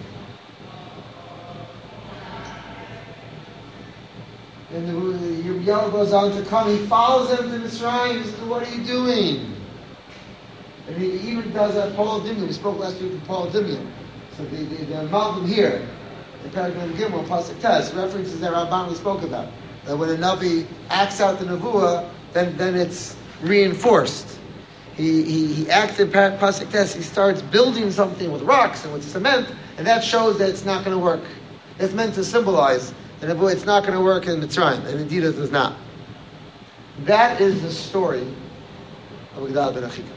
And the Yirmiyahu goes on to come. He follows them to Mitzrayim. He says, what are you doing? And he even does that Paul Dimion. We spoke last week from Paul Dimion. So the amalgam here, the Paragraph Gimel, Pasuk Tes, references that Ramban we spoke about. That when a Navi acts out the Nevuah, then it's reinforced. He acts in Pasuk Tes, he starts building something with rocks and with cement, and that shows that it's not going to work. It's meant to symbolize that it's not going to work in Mitzrayim, and indeed it does not. That is the story of Gedaliah ben Achikam.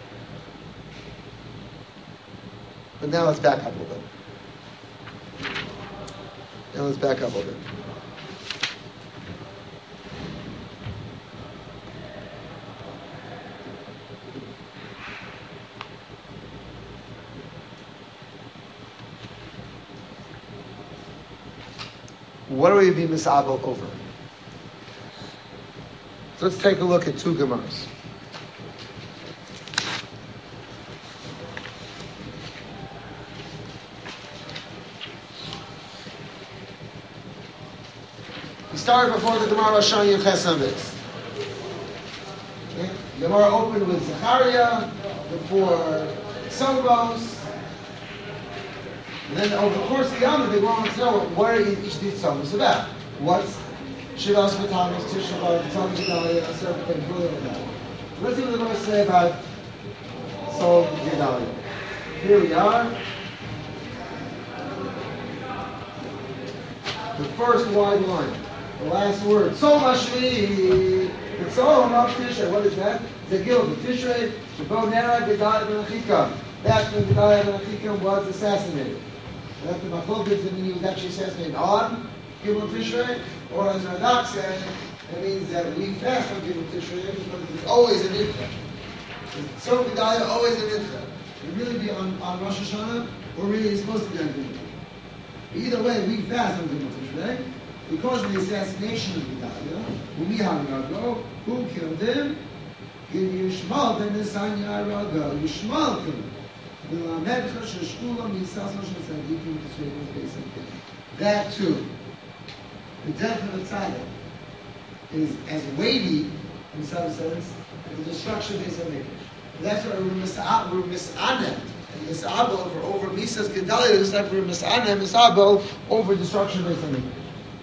But now let's back up a little bit. What are we being misabel over? So let's take a look at two Gemaras. We started before the Gemara Rosh Hashanah Ches Amid. The Gemara opened with Zechariah, before Sovos. And then over the course of the Yom, they want to know what are each of these Sovos about. What's Shivas B'Tammuz, Tisha B'Av, Tzom Gedaliah, Aser B'Tem, Gulim, and that. Let's see what the Gemara say about Sol Gedaliah. Here we are. The first wide line. The last word. Sol Mashvi. It's all about Tishrei. What is that? The guild of Tishrei. Shebo Nera Gedaliah ben Achikam. That's when Gedaliah ben Achikam was assassinated. And after Machlokes, it means he was actually assassinated on Gimel Tishrei, or as Radak said, it means that we fast on Gimel Tishrei because it's always an Idcha. So Gedaliah always an Idcha. It really be on Rosh Hashanah, or really it's supposed to be on Gimel. Either way, we fast on Gimel Tishrei because of the assassination of Gedaliah. Who killed him? Yishmael ben Nesanya Raga. Yishmael killed him. That too, the death of a tzaddik is as weighty in some sense as the destruction of Beis HaMikdash. That's why we're misanem and misabel over Misas Gedaliah, just like we're misanem, misabel over destruction of Beis HaMikdash.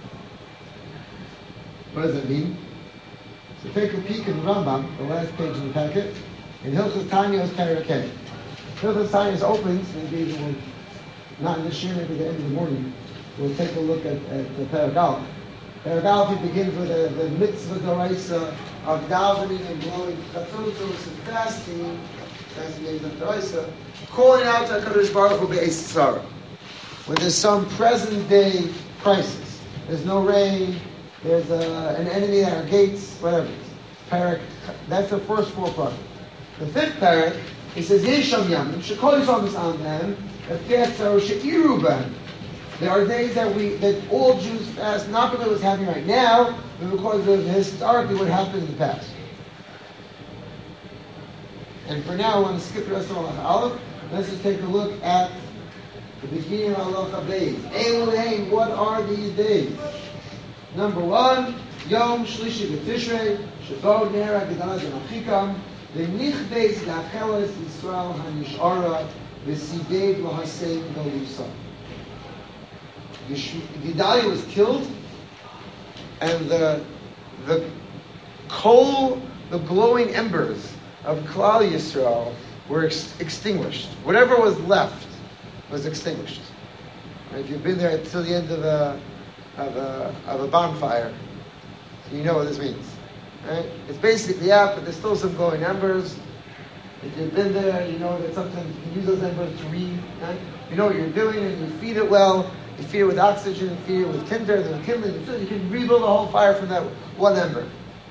What does that mean? So take a peek in the Rambam, the last page in the packet, in Hilchos Tanya's Parakeh. Hilchos Tanya opens, maybe we'll, not in this year, maybe at the end of the morning, we'll take a look at the Paragalf. Paragalf begins with the mitzvah d'oraisa of davening and blowing chatzos and fasting is the d'oraisa, calling out to HaKadosh Baruch Hu be'ez tzara. When there's some present day crisis, there's no rain, there's an enemy at our gates, whatever. Parak, that's the first four parts. The fifth parak, he says, Yesham Yamim, Shekol Yisrael Mis'amnem, Efetzar She'iru B'hem. There are days that all Jews fast, not because it's happening right now, but because of historically what happened in the past. And for now, I want to skip the rest of Halacha Aleph. Let's just take a look at the beginning of Halacha Beis. Elohim, what are these days? Number one, Yom Shlishi B'Tishrei, Shebo Nera Gedaliah ben Achikam. The nichbeis lacheles Yisrael hanishara v'sidev lahaseim galusa. Gedaliah was killed, and the coal, the glowing embers of Klal Yisrael were extinguished. Whatever was left was extinguished. And if you've been there till the end of a bonfire, you know what this means. Right? It's basically but there's still some glowing embers. If you've been there, you know that sometimes you can use those embers to read. Right? You know what you're doing, and you feed it well. You feed it with oxygen, you feed it with tinder, then kindling. You can rebuild the whole fire from that one ember.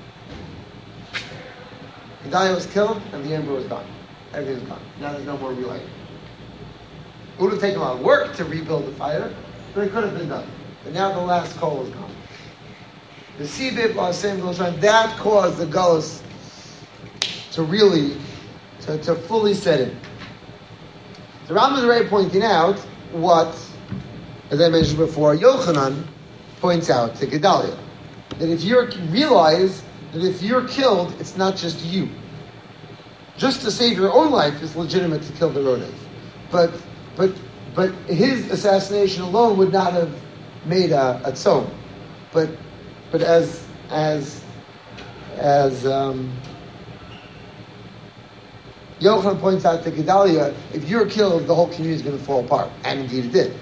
Gedaliah was killed, and the ember was gone. Everything's gone. Now there's no more relighting. It would have taken a lot of work to rebuild the fire, but it could have been done. But now the last coal is gone. The Sibib Lasem Goshan, that caused the Gullus to really, to fully set in. The Rambam is already pointing out what, as I mentioned before, Yochanan points out to Gedaliah, that if you realize that if you're killed, it's not just you. Just to save your own life is legitimate to kill the Ronev. But his assassination alone would not have made a tzom. But as Yochanan points out to Gedaliah, if you're killed, the whole community is going to fall apart. And indeed it did.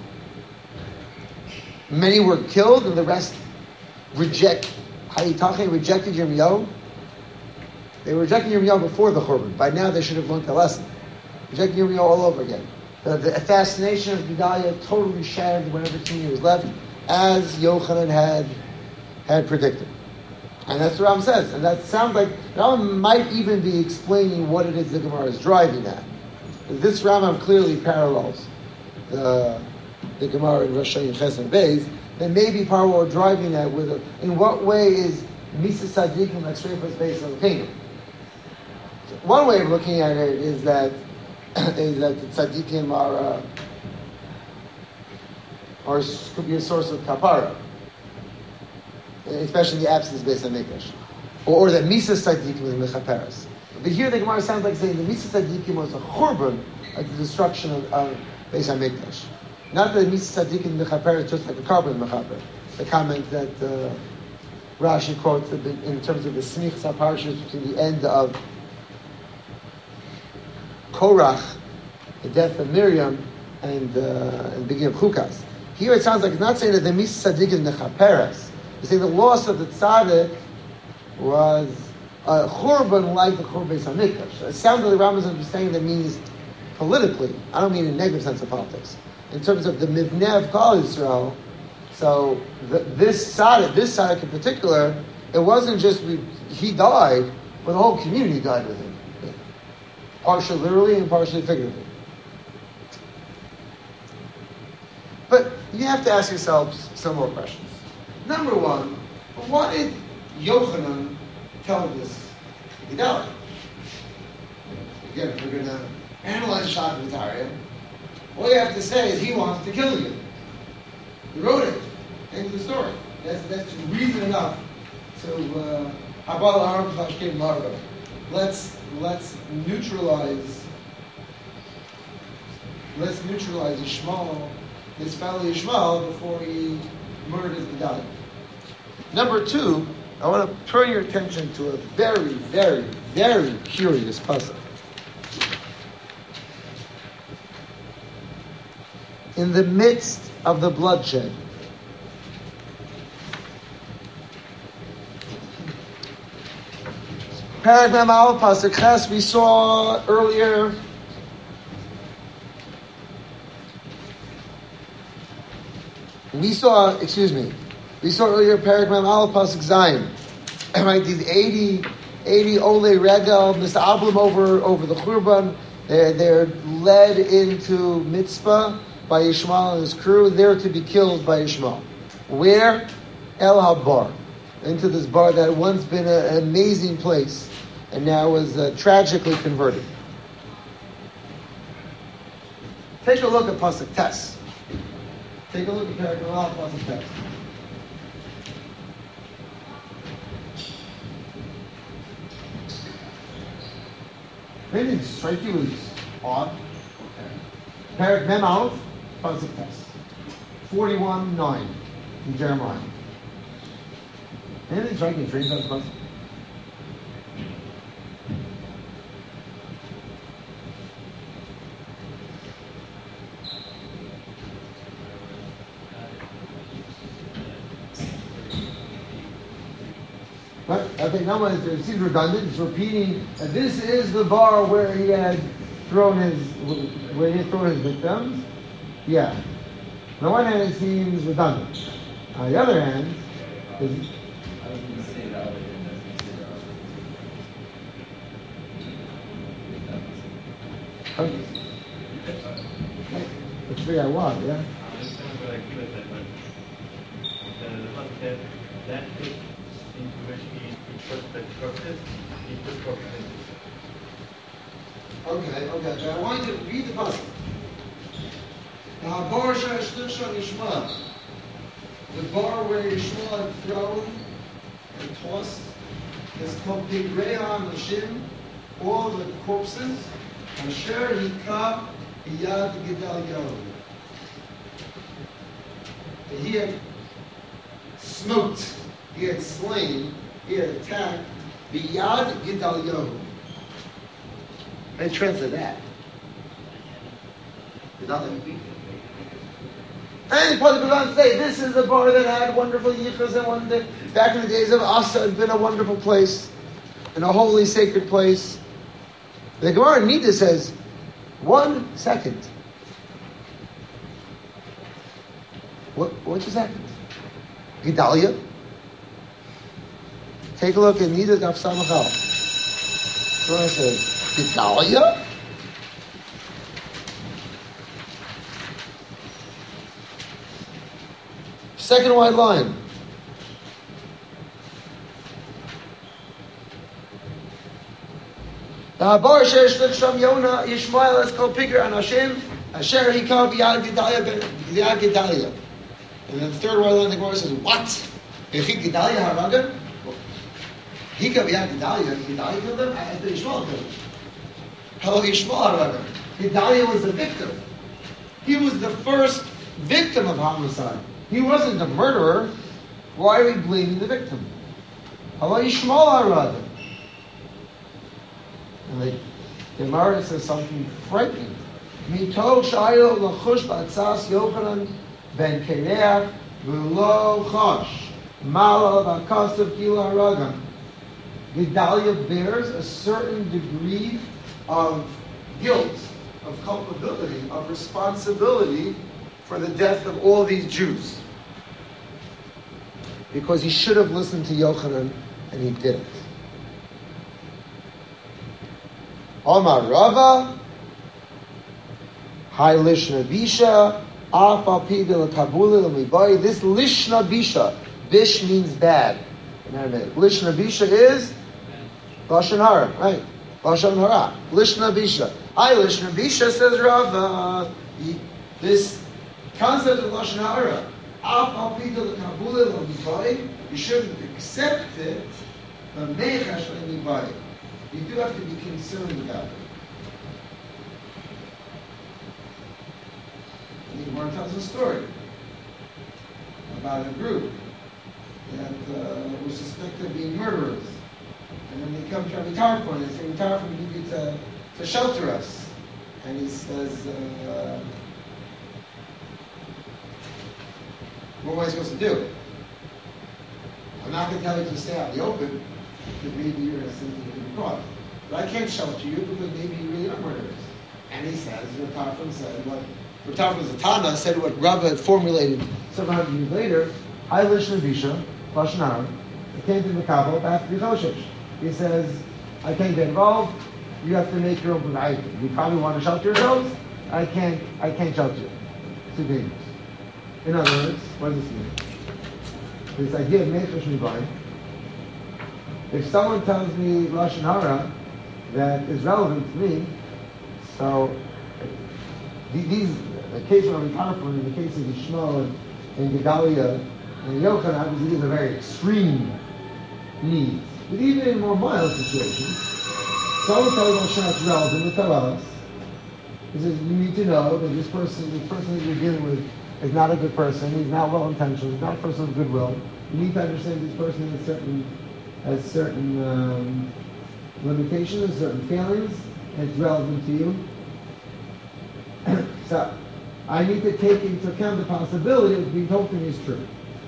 Many were killed, and the rest rejected Yirmiyahu. They were rejecting Yirmiyahu before the Churban. By now they should have learned the lesson. Rejecting Yirmiyahu all over again. The assassination of Gedaliah totally shattered whatever community was left, as Yochanan had predicted. And that's what Ram says. And that sounds like Ram might even be explaining what it is the Gemara is driving at. This Rambam clearly parallels the Gemara in Rosh Hashanah Ches and Beis. Then maybe part of what we're driving at with in what way is Misa Tzadikim like Shreifas based on the kingdom? One way of looking at it is that the Tzadikim could be a source of kapara, especially in the absence of Beis HaMikdash, or that Misa Tzadikim is mechaperes. But here the Gemara sounds like saying the Misa Tzadikim was a churban, like the destruction of Beis HaMikdash. Not that Misa Tzadikim mechaperes just like a carbon mechaper. The comment that Rashi quotes in terms of the Smichas HaParshas between the end of Korach, the death of Miriam, and the beginning of Chukas. Here it sounds like it's not saying that the Misa Tzadikim is mechaperes. It's saying the loss of the tzaddik was a churban like the churban Beis HaMikdash. It sounds like the Rambam is understanding that means politically. I don't mean in a negative sense of politics. In terms of the mivneh of Klal Yisrael, so this tzaddik in particular, it wasn't just he died, but the whole community died with him, partially literally and partially figuratively. But you have to ask yourselves some more questions. Number one, why did Yochanan tell this to Gedaliah? Again, if we're going to analyze Shad V'Tarya, all you have to say is he wants to kill you. He wrote it. End of the story. That's reason enough to let's neutralize Yishmael, his fellow Yishmael, before he murders Gedaliah. Number two, I want to turn your attention to a very, very, very curious puzzle. In the midst of the bloodshed, Paragraph Al Pasuk Ches, we saw earlier. We saw earlier Paragraph Al Pasuk Zayin. Right, these 80 Ole Regel, Mr. Ablam over the Churban. They're led into Mitzvah by Yishmael and his crew. They're to be killed by Yishmael. Where? El Habar. Into this bar that had once been an amazing place and now was tragically converted. Take a look at Pasuk Tes. Take a look at Paragraph Pasuk Tes. Maybe it strike you as odd. Parak Mem Aleph, Pasuk Tes. 41:9 in Jeremiah. Anything striking strange about the Pasuk? Right? Okay, now it seems redundant. It's repeating that this is the bar where he had thrown his victims. Yeah. On the one hand, it seems redundant. On the other hand, is let's figure out why, yeah? This sounds what I agree with that, but the Pasuk says that pit into which he put the corpses, he put corpses into. Okay. I want you to read the Pasuk. The bar where Yeshua had thrown and tossed is called Pigrei HaNashim, all the corpses, Asher Hika Yad Gedaliyahu. He had smoked, he had slain, he had attacked Biyad Gedaliyahu. I translate that. And Pasuk goes on to say, this is a bar that had wonderful yichus and one day, back in the days of Asa, had been a wonderful place, and a holy, sacred place. The Gemara in Nida says, 1 second. What's a second? Gedalia? Take a look at Nida Daf Samachal. The Gemara says, Gedalia? Second white line. The Habar Asher Shlich Sham Yona Yishmael Es Kol Pigur Anashim Asher Hikar B'Yad Gedalia. And then the third white line, the Gemara says, what? Yechid Gedalia Haragan? Hikar B'Yad Gedalia killed him? I thought Yishmael killed him. Hello, Yishmael Haragan. Gedalia was the victim. He was the first victim of homicide. He wasn't the murderer. Why are we blaming the victim? Hello, Yishmael Haragan. And the Gemara says something frightening. Mitol shayil lachush b'atzas Yochanan ben Kereach v'lo chosh malal v'akasav kila haragam. Gedalia bears a certain degree of guilt, of culpability, of responsibility for the death of all these Jews. Because he should have listened to Yochanan and he didn't. Omar Rava, Hai Lishna Bisha, Afa Pidil Kabuli Lamibai. This Lishna Bisha, Bish means bad in Aramaic. Lishna Bisha is Lashon Hara, right? Lashon Hara. Lishna Bisha. Hai Lishna Bisha, says Rava. This concept of Lashon Hara, Afa Pidil Kabuli Lamibai, you shouldn't accept it, but Mechash Lamibai. You do have to be concerned about it. The Gemara tells a story about a group that was suspected of being murderers. And then they come to Rabbi Tarfon and they say, Rabbi Tarfon, we need you to shelter us. And he says, what am I supposed to do? I'm not going to tell you to stay out in the open, because maybe you're innocent. But I can't shelter you because maybe you really are murderers. And he says, Tarfon said, what Tarfon Zatana said what Rava had formulated 700 years later, I Lishna Bisha, Lashon Hara, I came to the Kabbal, back to Choshesh. He says, I can't get involved, you have to make your own provision. You probably want to shelter yourselves, I can't shelter you. It's too dangerous. In other words, what does this mean? This idea of Mechash Mibai, if someone tells me Lashon Hara that is relevant to me, so these, the case of Rabbi Tarfon and the case of Yishmael and Gedalia and Yochanan, obviously these are very extreme needs. But even in more mild situations, Someone tells Lashon Hara that's relevant to tell us. He says, you need to know that this person that you're dealing with is not a good person, he's not well-intentioned, he's not a person of goodwill. You need to understand this person has certain limitations, certain failings, and it's relevant to you. So, I need to take into account the possibility of being told to me is true.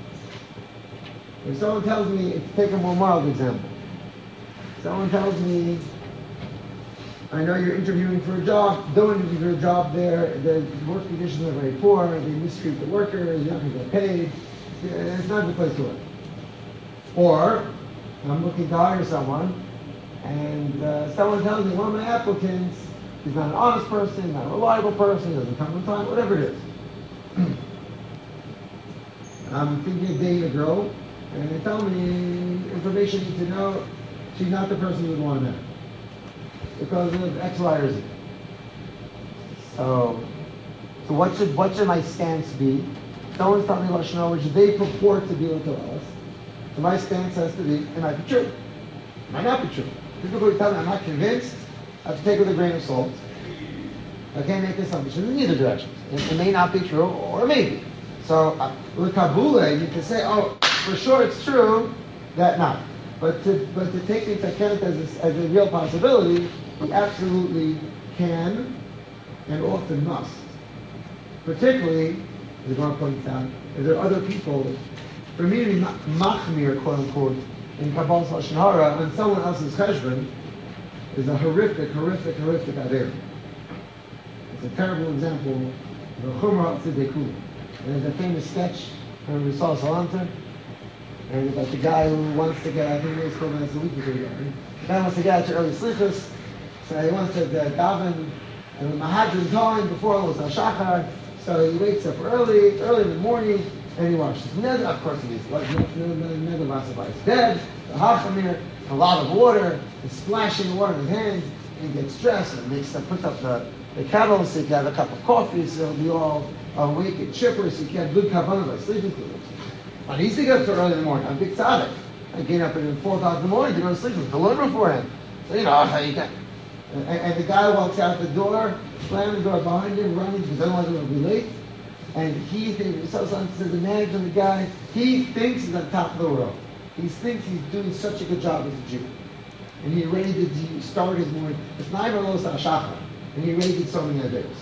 If someone tells me, take a more mild example. Someone tells me, I know you're interviewing for a job, don't interview for a job there, the work conditions are very poor, they mistreat the workers, you're not going to get paid, it's not a good place to work. Or, I'm looking to hire someone, and someone tells me one of my applicants, he's not an honest person, not a reliable person, he doesn't come on time, whatever it is. I'm thinking of dating a girl, and they tell me information I need to know, she's not the person you would want to marry. Because of X, Y, or Z. So what should my stance be? Someone's telling me Lashon Hara, which they purport to be able to tell us. So my stance has to be, it might be true. It might not be true. People who tell me I'm not convinced, I have to take it with a grain of salt. I can't make assumptions in either direction. It may not be true, or it may be. So with Kabbalah, you can say, oh, for sure it's true, that not. But to take into account as a real possibility, we absolutely can and often must. Particularly, as the Gemara points out, if there are other people, for me to be machmir, quote unquote, in Kabbalah's Lashon Hara on someone else's cheshbon is a horrific aver. It's a terrible example of a chumrah tzedekut. There's a famous sketch from Risal Salanter, and about the guy who wants to get, I think it was called last week ago, the guy wants to get out to early slichus, so he wants to daven and the mahadrin time before it was Shachar, so he wakes up early in the morning, and he washes neder. Of course, he's neder by his bed, the hachamir, a lot of water, he's splashing water in his hands, and he gets dressed and puts up the kettle so he can have a cup of coffee, so he'll be all awake and chipper, so he can have good kavanah by sleeping for it. And he's to get up so early in the morning. I'm big tzaddik. I get up at 4 o'clock in the morning to go to sleep to learn beforehand. So you know, you can. And the guy walks out the door, slamming the door behind him, running because otherwise he'll be late. And he thinks, says, imagine the guy, he thinks he's on top of the world. He thinks he's doing such a good job as a Jew. And he's ready to start his morning. It's not even Los HaShachar. And he's ready to do so many others.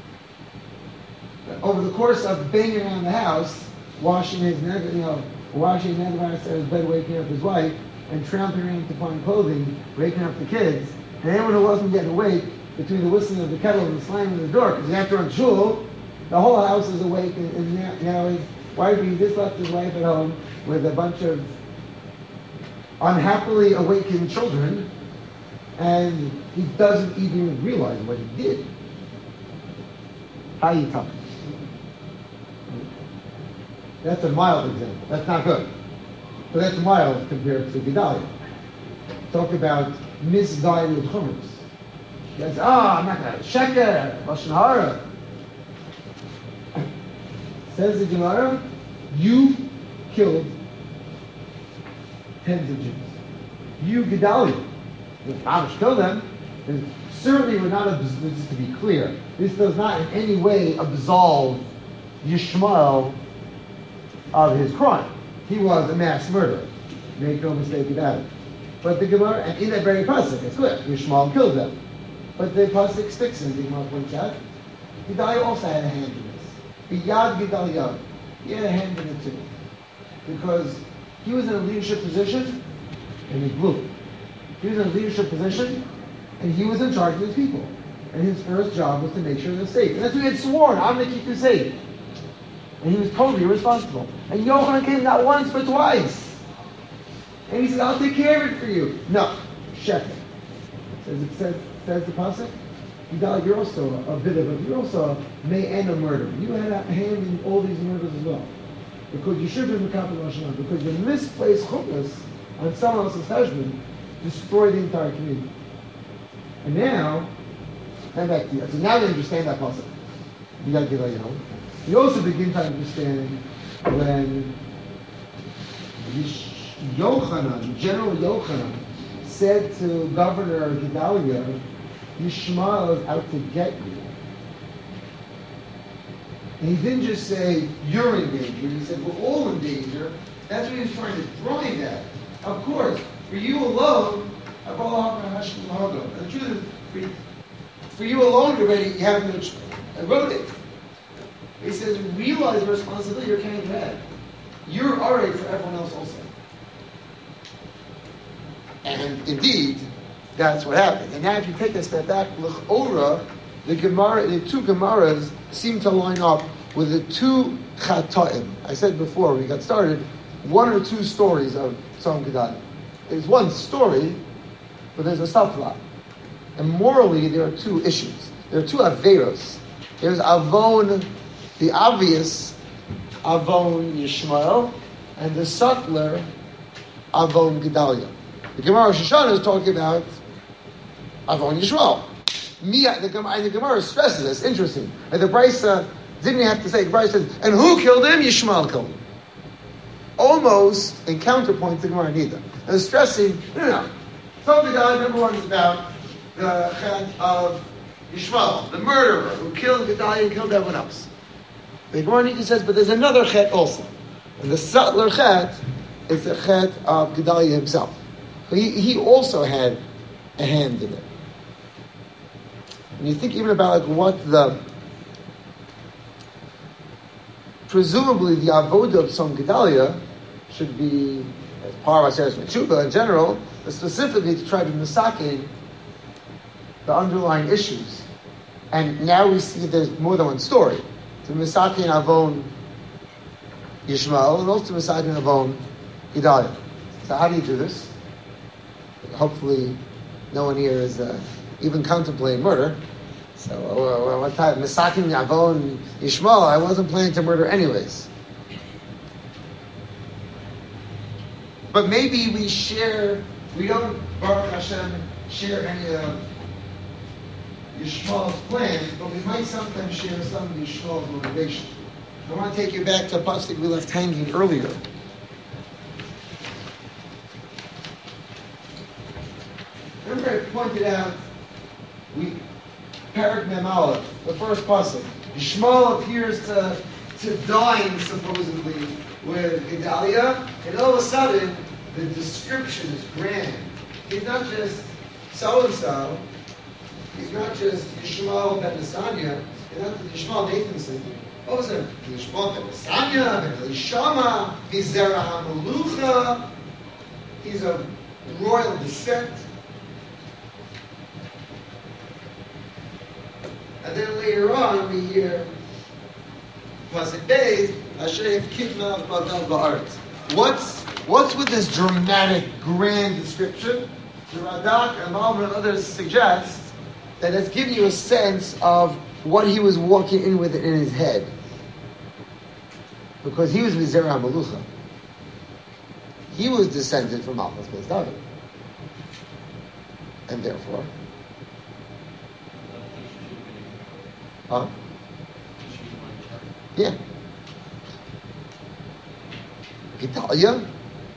Over the course of banging around the house, washing his neder outside his bed, waking up his wife, and tramping around to find clothing, waking up the kids, and anyone who wasn't getting awake, between the whistling of the kettle and the slamming of the door, because he had to run shul, the whole house is awake, and now his wife, he just left his wife at home with a bunch of unhappily awakened children, and he doesn't even realize what he did. How you talk? That's a mild example. That's not good. But that's mild compared to Gedalia. Talk about misguided chumras. He says, I'm not going to sheker, Lashon Hara. Says the Gemara, you killed tens of Jews. You, Gedalia. If Amish killed them, then certainly would not, just to be clear, this does not in any way absolve Yishmael of his crime. He was a mass murderer. Make no mistake about it. But the Gemara, and in that very pasuk, it's clear, Yishmael killed them. But the pasuk sticks in, the Gemara points out, Gedalia also had a hand in this. Biyad Gedalia, he had a hand in it too. Because he was in a leadership position, and he blew it. He was in a leadership position, and he was in charge of his people. And his first job was to make sure they're safe. And that's what he had sworn, I'm going to keep you safe. And he was totally irresponsible. And Yochanan came not once but twice. And he said, I'll take care of it for you. No, shepherd. Says the pasuk, you're also a bit of a, you're also may end a murder. You had a hand in all these murders as well. Because you should have been Mekabel Lashon Hara. Because you misplaced chumras on someone else's husband, destroy the entire community. And now, come back to you. So now you understand that pasuk. You got to give out, You also begin to understand when Yochanan, General Yochanan, said to Governor Gedalia, Yishmael is out to get you. And he didn't just say, you're in danger. He said, we're all in danger. That's what he was trying to drive at. Of course, for you alone, and the truth is, for you alone already, you have no choice. I wrote it. He says, realize the responsibility you're carrying your head. You're alright for everyone else also. And indeed, that's what happened. And now if you take a step back, l'chora, the two Gemaras seem to line up with the two Chataim. I said before we got started, one or two stories of Tzom Gedalia. There's one story, but there's a subplot. And morally, there are two issues. There are two Averos. There's Avon, the obvious Avon Yishmael, and the subtler Avon Gedalia. The Gemara Shoshana is talking about Avon Yishmael. The Gemara stresses this. Interesting. And the Brisa didn't have to say. The Brisa says, and who killed him? Yishmael killed him. Almost in counterpoint to Gemara Nida. And stressing, no. Tzom Gedalia, number one, is about the chet of Yishmael, the murderer who killed Gedalia and killed everyone else. The Gemara Nida says, but there's another chet also. And the subtler chet is the chet of Gedalia himself. So he also had a hand in it. And you think even about like what presumably the avodah of Tzom Gedalia should be, as part of Aseret Metshuva in general, but specifically to try to misake the underlying issues. And now we see that there's more than one story. To misake and Avon Yishmael, and also to misake and Avon Gedalia. So how do you do this? Hopefully no one here is even contemplating murder. So what type? Misaking Avon Yishmael, I wasn't planning to murder anyways. But maybe we don't, Baruch Hashem, share any of Yishmael's plans, but we might sometimes share some of Yishmael's motivation. I want to take you back to a pasuk we left hanging earlier. Remember I pointed out, Parak Mem Aleph, the first pasuk. Yishmael appears to dine supposedly with Gedalia, and all of a sudden the description is grand. He's not just so-and-so, he's not just Yishmael ben Nesanya, he's not just Yishmael Nathanson. All of a sudden, Yishmael ben Nesanya, ben Elishama, he's Zerah HaMelucha, he's of royal descent. And then later on we hear Pasuk Beis, Asher Kitna Badal Ba'aretz. What's with this dramatic, grand description? The Radak and Malbim and others suggest that it's giving you a sense of what he was walking in with in his head. Because he was Zerah HaMelucha. He was descended from Malchus Beis David. And therefore, yeah. Gedalia?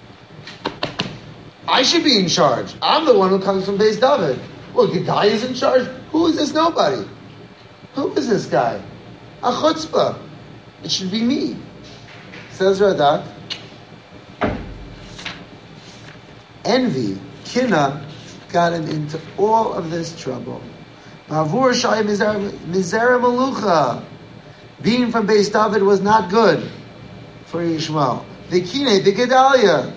I should be in charge. I'm the one who comes from Beis David. Well, Gedalia's in charge? Who is this nobody? Who is this guy? A chutzpah. It should be me. Says Radak. Envy, kina, got him into all of this trouble. Mavur Shai Mizera Malucha. Being from Beis David was not good for Yishmael. The Kine, the Gedalia.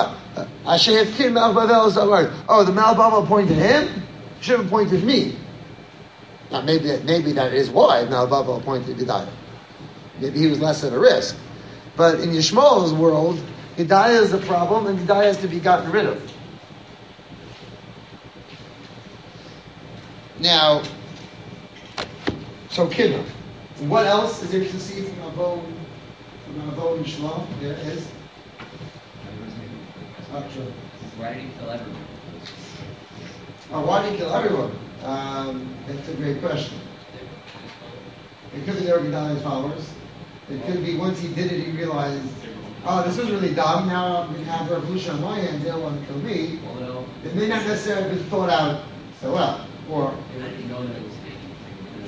Oh, the Malbama appointed him? Should have appointed me. Now maybe that is why Malbama appointed Gedalia. Maybe he was less at a risk. But in Yishmael's world, Gedalia is the problem, and Gedalia has to be gotten rid of. Now, so Kinna. What else is there to see from Avon Yishmael? There is. Why did he kill everyone? Why did he kill everyone? That's a great question. It could be they were Gedalia's followers. It could be once he did it, he realized oh, this was really dumb. Now I'm going to have a revolution on my end. They don't want to kill me. Well, no. It may not necessarily have been thought out so well. Or How do you know that it was taken from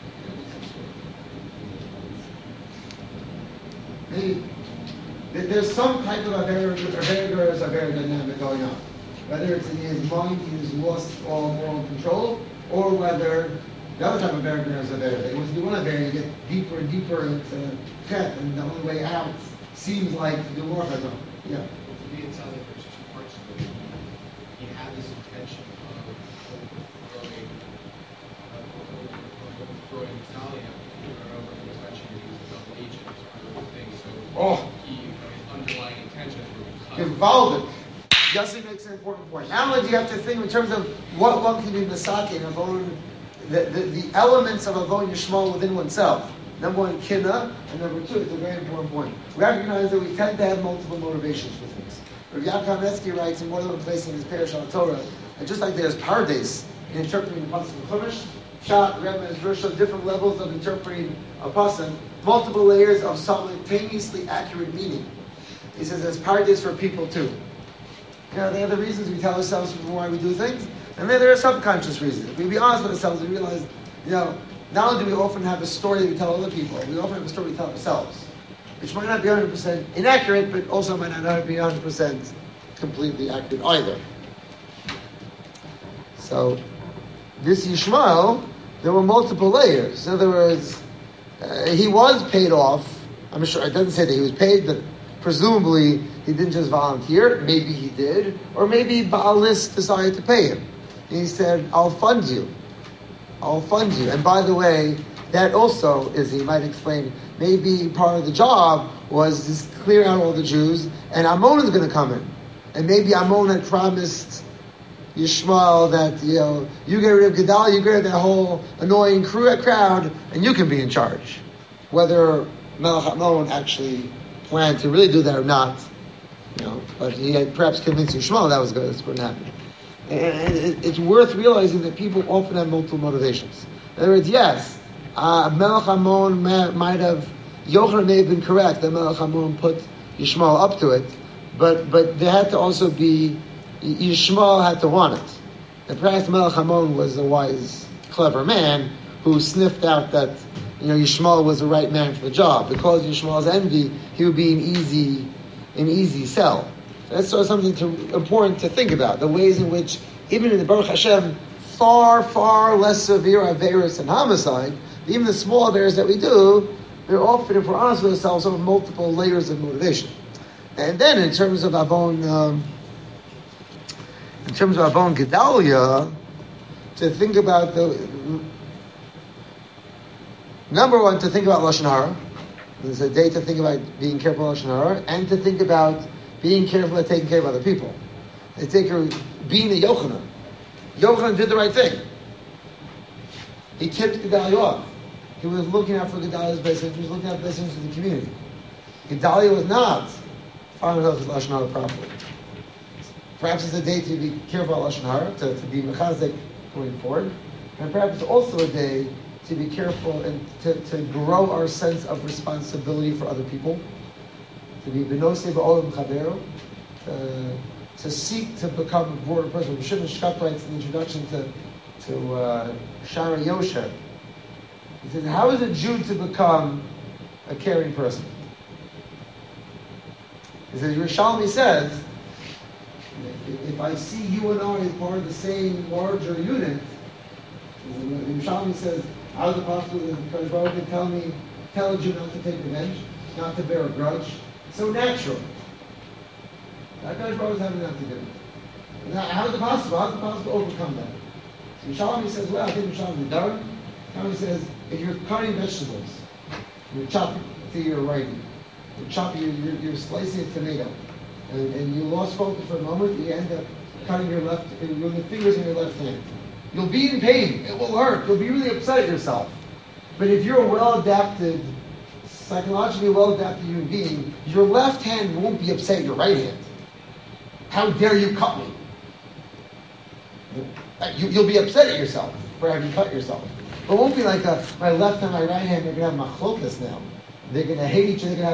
the maybe there's some type of Avera dynamic going on. Whether it's in his mind, he's lost all moral control, or whether the other type of Avera is Avera. Once you want Avera, you get deeper and deeper into Chet, and the only way out seems like to do more Chazon. Yeah. To me, it sounds like there's two parts of it. You have this intention of overthrowing Talia, or over-touching these double agents or other things. So his underlying intentions were because Involved. Yossi makes an important point. Not only do you have to think in terms of what one can be Masaki and the elements of Avon Yishmael within oneself. Number one, Kina, and number two, it's a very important point. Recognize that we tend to have multiple motivations for things. Rav Yaakov Etsky writes in more than one place in his Parish on Torah, and just like there's pardes in interpreting the Pasuk of Chumash, Pshat, Remez, Rishon, different levels of interpreting a Pasuk, multiple layers of simultaneously accurate meaning. He says there's pardes for people too. You know, they are the reasons we tell ourselves why we do things, and then there are subconscious reasons. If we be honest with ourselves, we realize, not only do we often have a story that we tell other people, we often have a story we tell ourselves, which might not be 100% inaccurate, but also might not be 100% completely accurate either. So, this Yishmael, there were multiple layers. In other words, he was paid off. I'm sure it doesn't say that he was paid, but presumably he didn't just volunteer. Maybe he did, or maybe Baalis decided to pay him. And he said, "I'll fund you. I'll fund you." And by the way, that also is, he might explain, maybe part of the job was just clear out all the Jews, and Ammon is going to come in. And maybe Ammon had promised Yishmael that, you get rid of Gedaliah, you get rid of that whole annoying crowd, and you can be in charge. Whether Melech Ammon actually planned to really do that or not, but he had perhaps convinced Yishmael that was going to happen. And it's worth realizing that people often have multiple motivations. In other words, yes, Melech Ammon might have, Yochanan may have been correct that Melech Ammon put Yishmael up to it, but there had to also be, Yishmael had to want it. And perhaps Melech Ammon was a wise, clever man who sniffed out that, Yishmael was the right man for the job. Because of Yishmael's envy, he would be an easy sell. That's sort of something important to think about. The ways in which, even in the Baruch Hashem, far, far less severe Averis and homicide, even the small Averis that we do, they're often, if we're honest with ourselves, have multiple layers of motivation. And then in terms of Avon Gedaliah, to think about number one, to think about Lashon Hara. There's a day to think about being careful of Lashon Hara, and to think about being careful at taking care of other people. They take her being a Yochanan. Yochanan did the right thing. He tipped Gedaliah off. He was looking out for Gedaliah's best interest. He was looking out for the best interest of the community. Gedaliah was not following his Lashon Hara properly. Perhaps it's a day to be careful about Lashon Hara, to be mechazek going forward. And perhaps it's also a day to be careful and to grow our sense of responsibility for other people. To be benosei ba'olam chavero, to seek to become a broader person. Shimon Shkop writes in the introduction to Shara Yosher. He says, how is a Jew to become a caring person? He says, Yerushalmi says, if I see you and I as part of the same larger unit, Yerushalmi says, how is it possible that Kadosh Baruch Hu can tell a Jew not to take revenge, not to bear a grudge? So natural. That Kadosh Baruch Hu has nothing to do with it. Now, how is it possible? How is it possible to overcome that? So Yerushalmi says, well, I think Yerushalmi is done. Yerushalmi says, if you're cutting vegetables, you're chopping to your writing, you're slicing a tomato, and you lost focus for a moment, you end up cutting your fingers in your left hand. You'll be in pain. It will hurt. You'll be really upset at yourself. But if you're a well-adapted, psychologically well-adapted human being, your left hand won't be upset at your right hand. How dare you cut me? You'll be upset at yourself for having cut yourself. But it won't be like my left and my right hand are going to have machlokas now. They're going to hate each other. They're going to have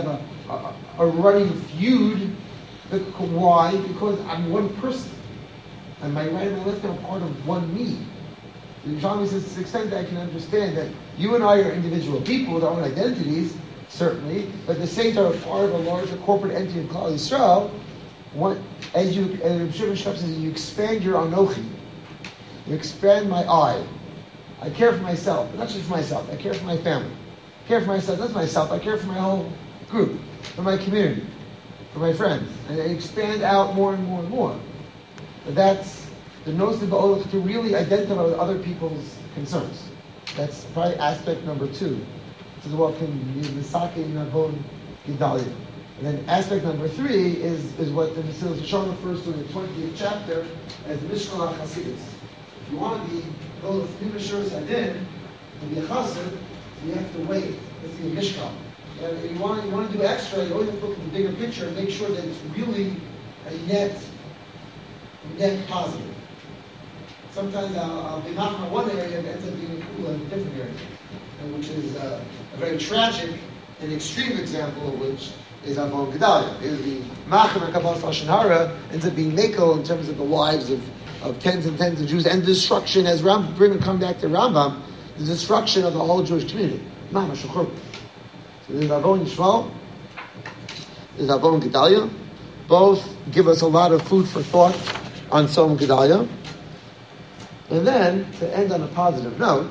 a running feud. Why? Because I'm one person. And my right and my left are part of one me. The Yerushalmi says, to the extent that I can understand that you and I are individual people with our own identities, certainly, but the saints are a part of a larger corporate entity of Klal Yisrael. As Shimon Shlomo says, you expand your anochi. You expand my I. I care for myself, but not just for myself. I care for my family. I care for myself, that's myself. I care for my whole group, for my community, for my friends. And I expand out more and more and more. But that's the notion of to really identify with other people's concerns. That's probably aspect number 2. This is what can be Misake in Avon Gedalia. And then aspect number 3 is what the Mesilas Yesharim refers to in the 20th chapter as Mishkan HaChasidus. If you want to be those Mimashur Sadin, to be a Chassid, you have to wait. That's the Mishkan. If you want to do extra, you always have to look at the bigger picture and make sure that it's really a net positive. Sometimes I'll be not in one area and it ends up being cool in a different area, and which is a very tragic and extreme example of which is Avon Gedalia. The Machem and Kabbalas Lashon Hara ends up being Mekel in terms of the lives of tens and tens of Jews and destruction, as Rambam come back to Rambam, the destruction of the whole Jewish community. Mamash Shechur. So there's Avon Yishmael, there's Avon Gedalia. Both give us a lot of food for thought on Tzom Gedalia. And then, to end on a positive note,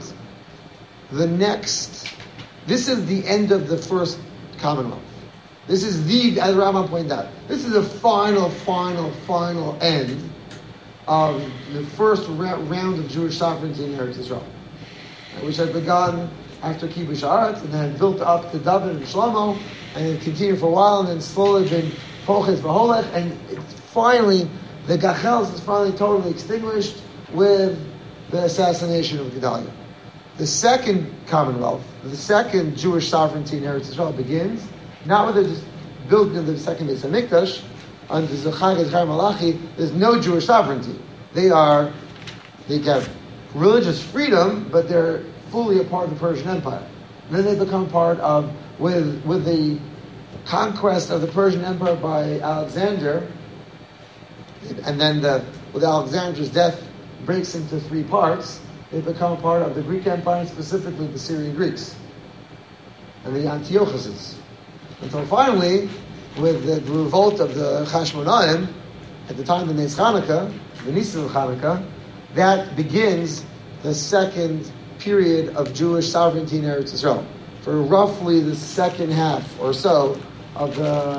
this is the end of the first Commonwealth. This is as Rambam pointed out, this is the final end of the first round of Jewish sovereignty in Eretz Yisrael, which had begun after Kibush Haaretz and then built up to David and Shlomo, and it continued for a while, and then slowly been Poches V'Holech, and finally, the Gachels is finally totally extinguished with the assassination of Gedalia. The second Commonwealth, the second Jewish sovereignty in Eretz Yisrael begins, not with the building of the second Beis HaMikdash. Under Zechariah Malachi, there's no Jewish sovereignty. They get religious freedom, but they're fully a part of the Persian Empire. And then they become part of, with the conquest of the Persian Empire by Alexander, and then with Alexander's death breaks into 3 parts, they become part of the Greek Empire, specifically the Syrian Greeks and the Antiochuses. Until finally, with the revolt of the Chashmonaim, at the time of the Nes Chanukah, the Nisan of Chanukah, that begins the second period of Jewish sovereignty in Eretz Yisrael. For roughly the second half or so of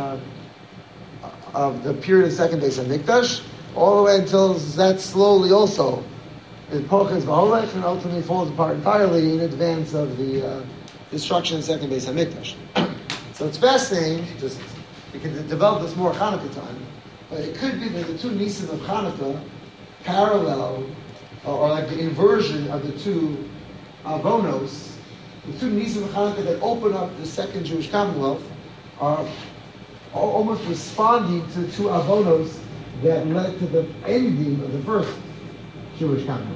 the period of the second Beis HaMikdash, all the way until that slowly also is Poches V'Holech and ultimately falls apart entirely in advance of the destruction of the second Beis HaMikdash. So it's fascinating, we can develop this more Hanukkah time, but it could be that the 2 Nisan of Hanukkah parallel, or like the inversion of the 2 Avonos, the 2 Nisan of Hanukkah that open up the second Jewish Commonwealth are almost responding to 2 Avonos that led to the ending of the first Jewish Commonwealth.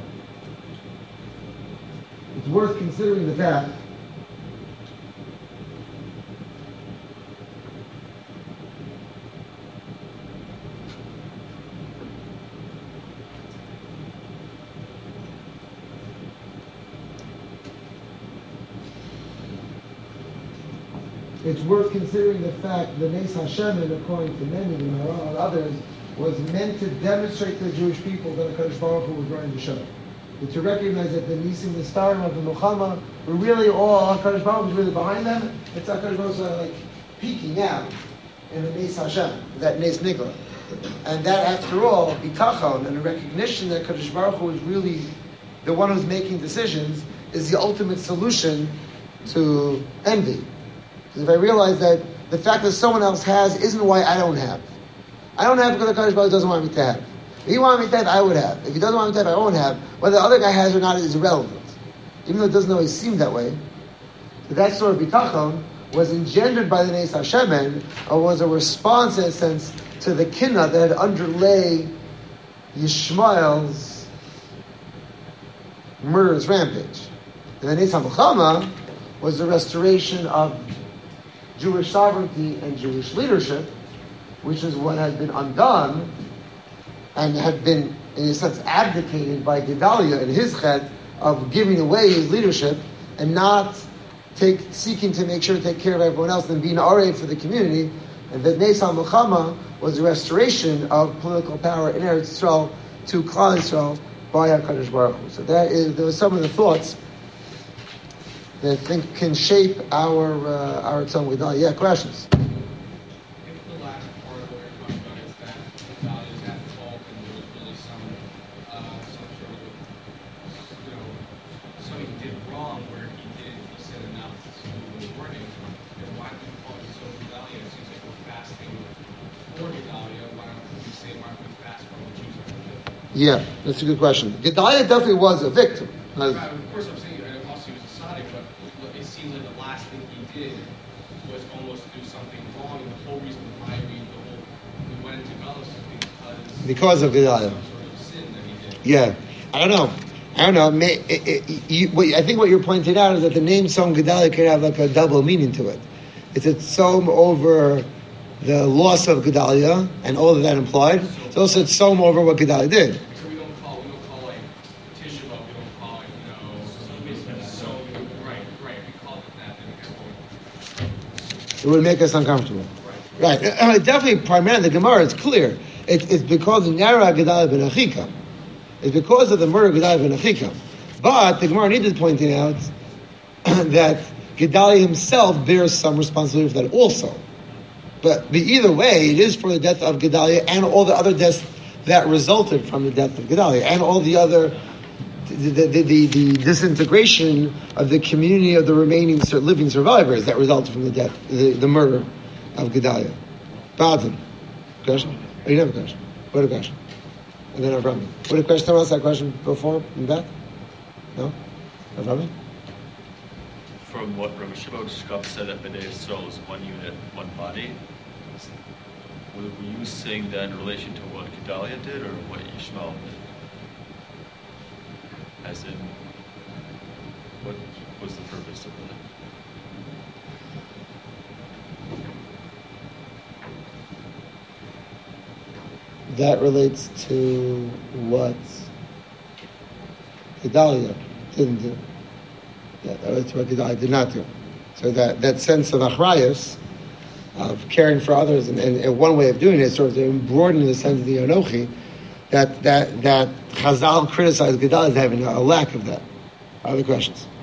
It's worth considering the fact the Nes Hashem, according to many and others, was meant to demonstrate to the Jewish people that HaKadosh Baruch Hu was running the show. And to recognize that the Nisim, the Starim of the Muhammad, were really all, HaKadosh Baruch Hu was really behind them. It's HaKadosh Baruch Hu like peeking out in the Nes Hashem, that Nes Nigla. And that, after all, bitachon, and a recognition that HaKadosh Baruch Hu is really the one who's making decisions, is the ultimate solution to envy. Because if I realize that the fact that someone else has isn't why I don't have. I don't have because the HaKadosh Baruch Hu doesn't want me to have. If he wanted me to have, I would have. If he doesn't want me to have, I won't have. Whether the other guy has or not is irrelevant. Even though it doesn't always seem that way. But that sort of bitachon was engendered by the Nes Hashem, or was a response, in a sense, to the kinna that had underlay Yishmael's murderous rampage. And the Nes HaMilchama was the restoration of Jewish sovereignty and Jewish leadership, which is what had been undone and had been, in a sense, abdicated by Gedaliah in his head of giving away his leadership and not seeking to make sure to take care of everyone else and being arev for the community, and that Nes HaMilchama was a restoration of political power in Eretz Yisrael to Klal Yisrael by HaKadosh Baruch Hu. So those are some of the thoughts that I think can shape our Tzom Gedaliah. Yeah, questions? If the last part of what you're talking about is that Gedaliah is at fault and there was really some sort of, something he did wrong where he said enough to the warning, then why do we call it so Gedaliah? It seems like we're fasting for Gedaliah. Why don't we fast from the Jews? Yeah, that's a good question. Gedaliah definitely was a victim. Right, of course I'm saying, and also he was a tzaddik, but it seems like the last thing he did was almost do something wrong, and the whole reason why we went into Galus is because of Gedaliah. Some sort of sin that he did. Yeah, I don't know. I think what you're pointing out is that the name Tzom Gedaliah can have like a double meaning to it. It's a tzom over the loss of Gedaliah and all that implied. It's also a tzom over what Gedaliah did. So we don't call like Tisha B'Av, we don't call it, right, we call it that, then everyone. It would make us uncomfortable. Right. Definitely, primarily, the Gemara, it's clear. It's because of Nara Gedaliah ben Achikam. It's because of the murder of Gedaliah ben Achikam. But the Gemara needed pointing out that Gedaliah himself bears some responsibility for that also. But either way, it is for the death of Gedaliah and all the other deaths that resulted from the death of Gedaliah and all the other, the disintegration of the community of the remaining living survivors that resulted from the death, the murder of Gedaliah. Baden. Question? Oh, you have a question? What a question? And then Avrami. What a question? Someone else had a question before in the back? No? Avrami? From what Rabbi Shimon Shkop said that B'nai Yisrael is one unit, one body, were you saying that in relation to what Gedaliah did or what Yishmael did? As in, what was the purpose of that? That relates to what Gedaliah didn't do. Yeah, that relates to what Gedaliah did not do. So that sense of achrayus, of caring for others, and one way of doing it is sort of broadening the sense of the Anochi, that Chazal criticized Gedaliah as having a lack of that. Other questions?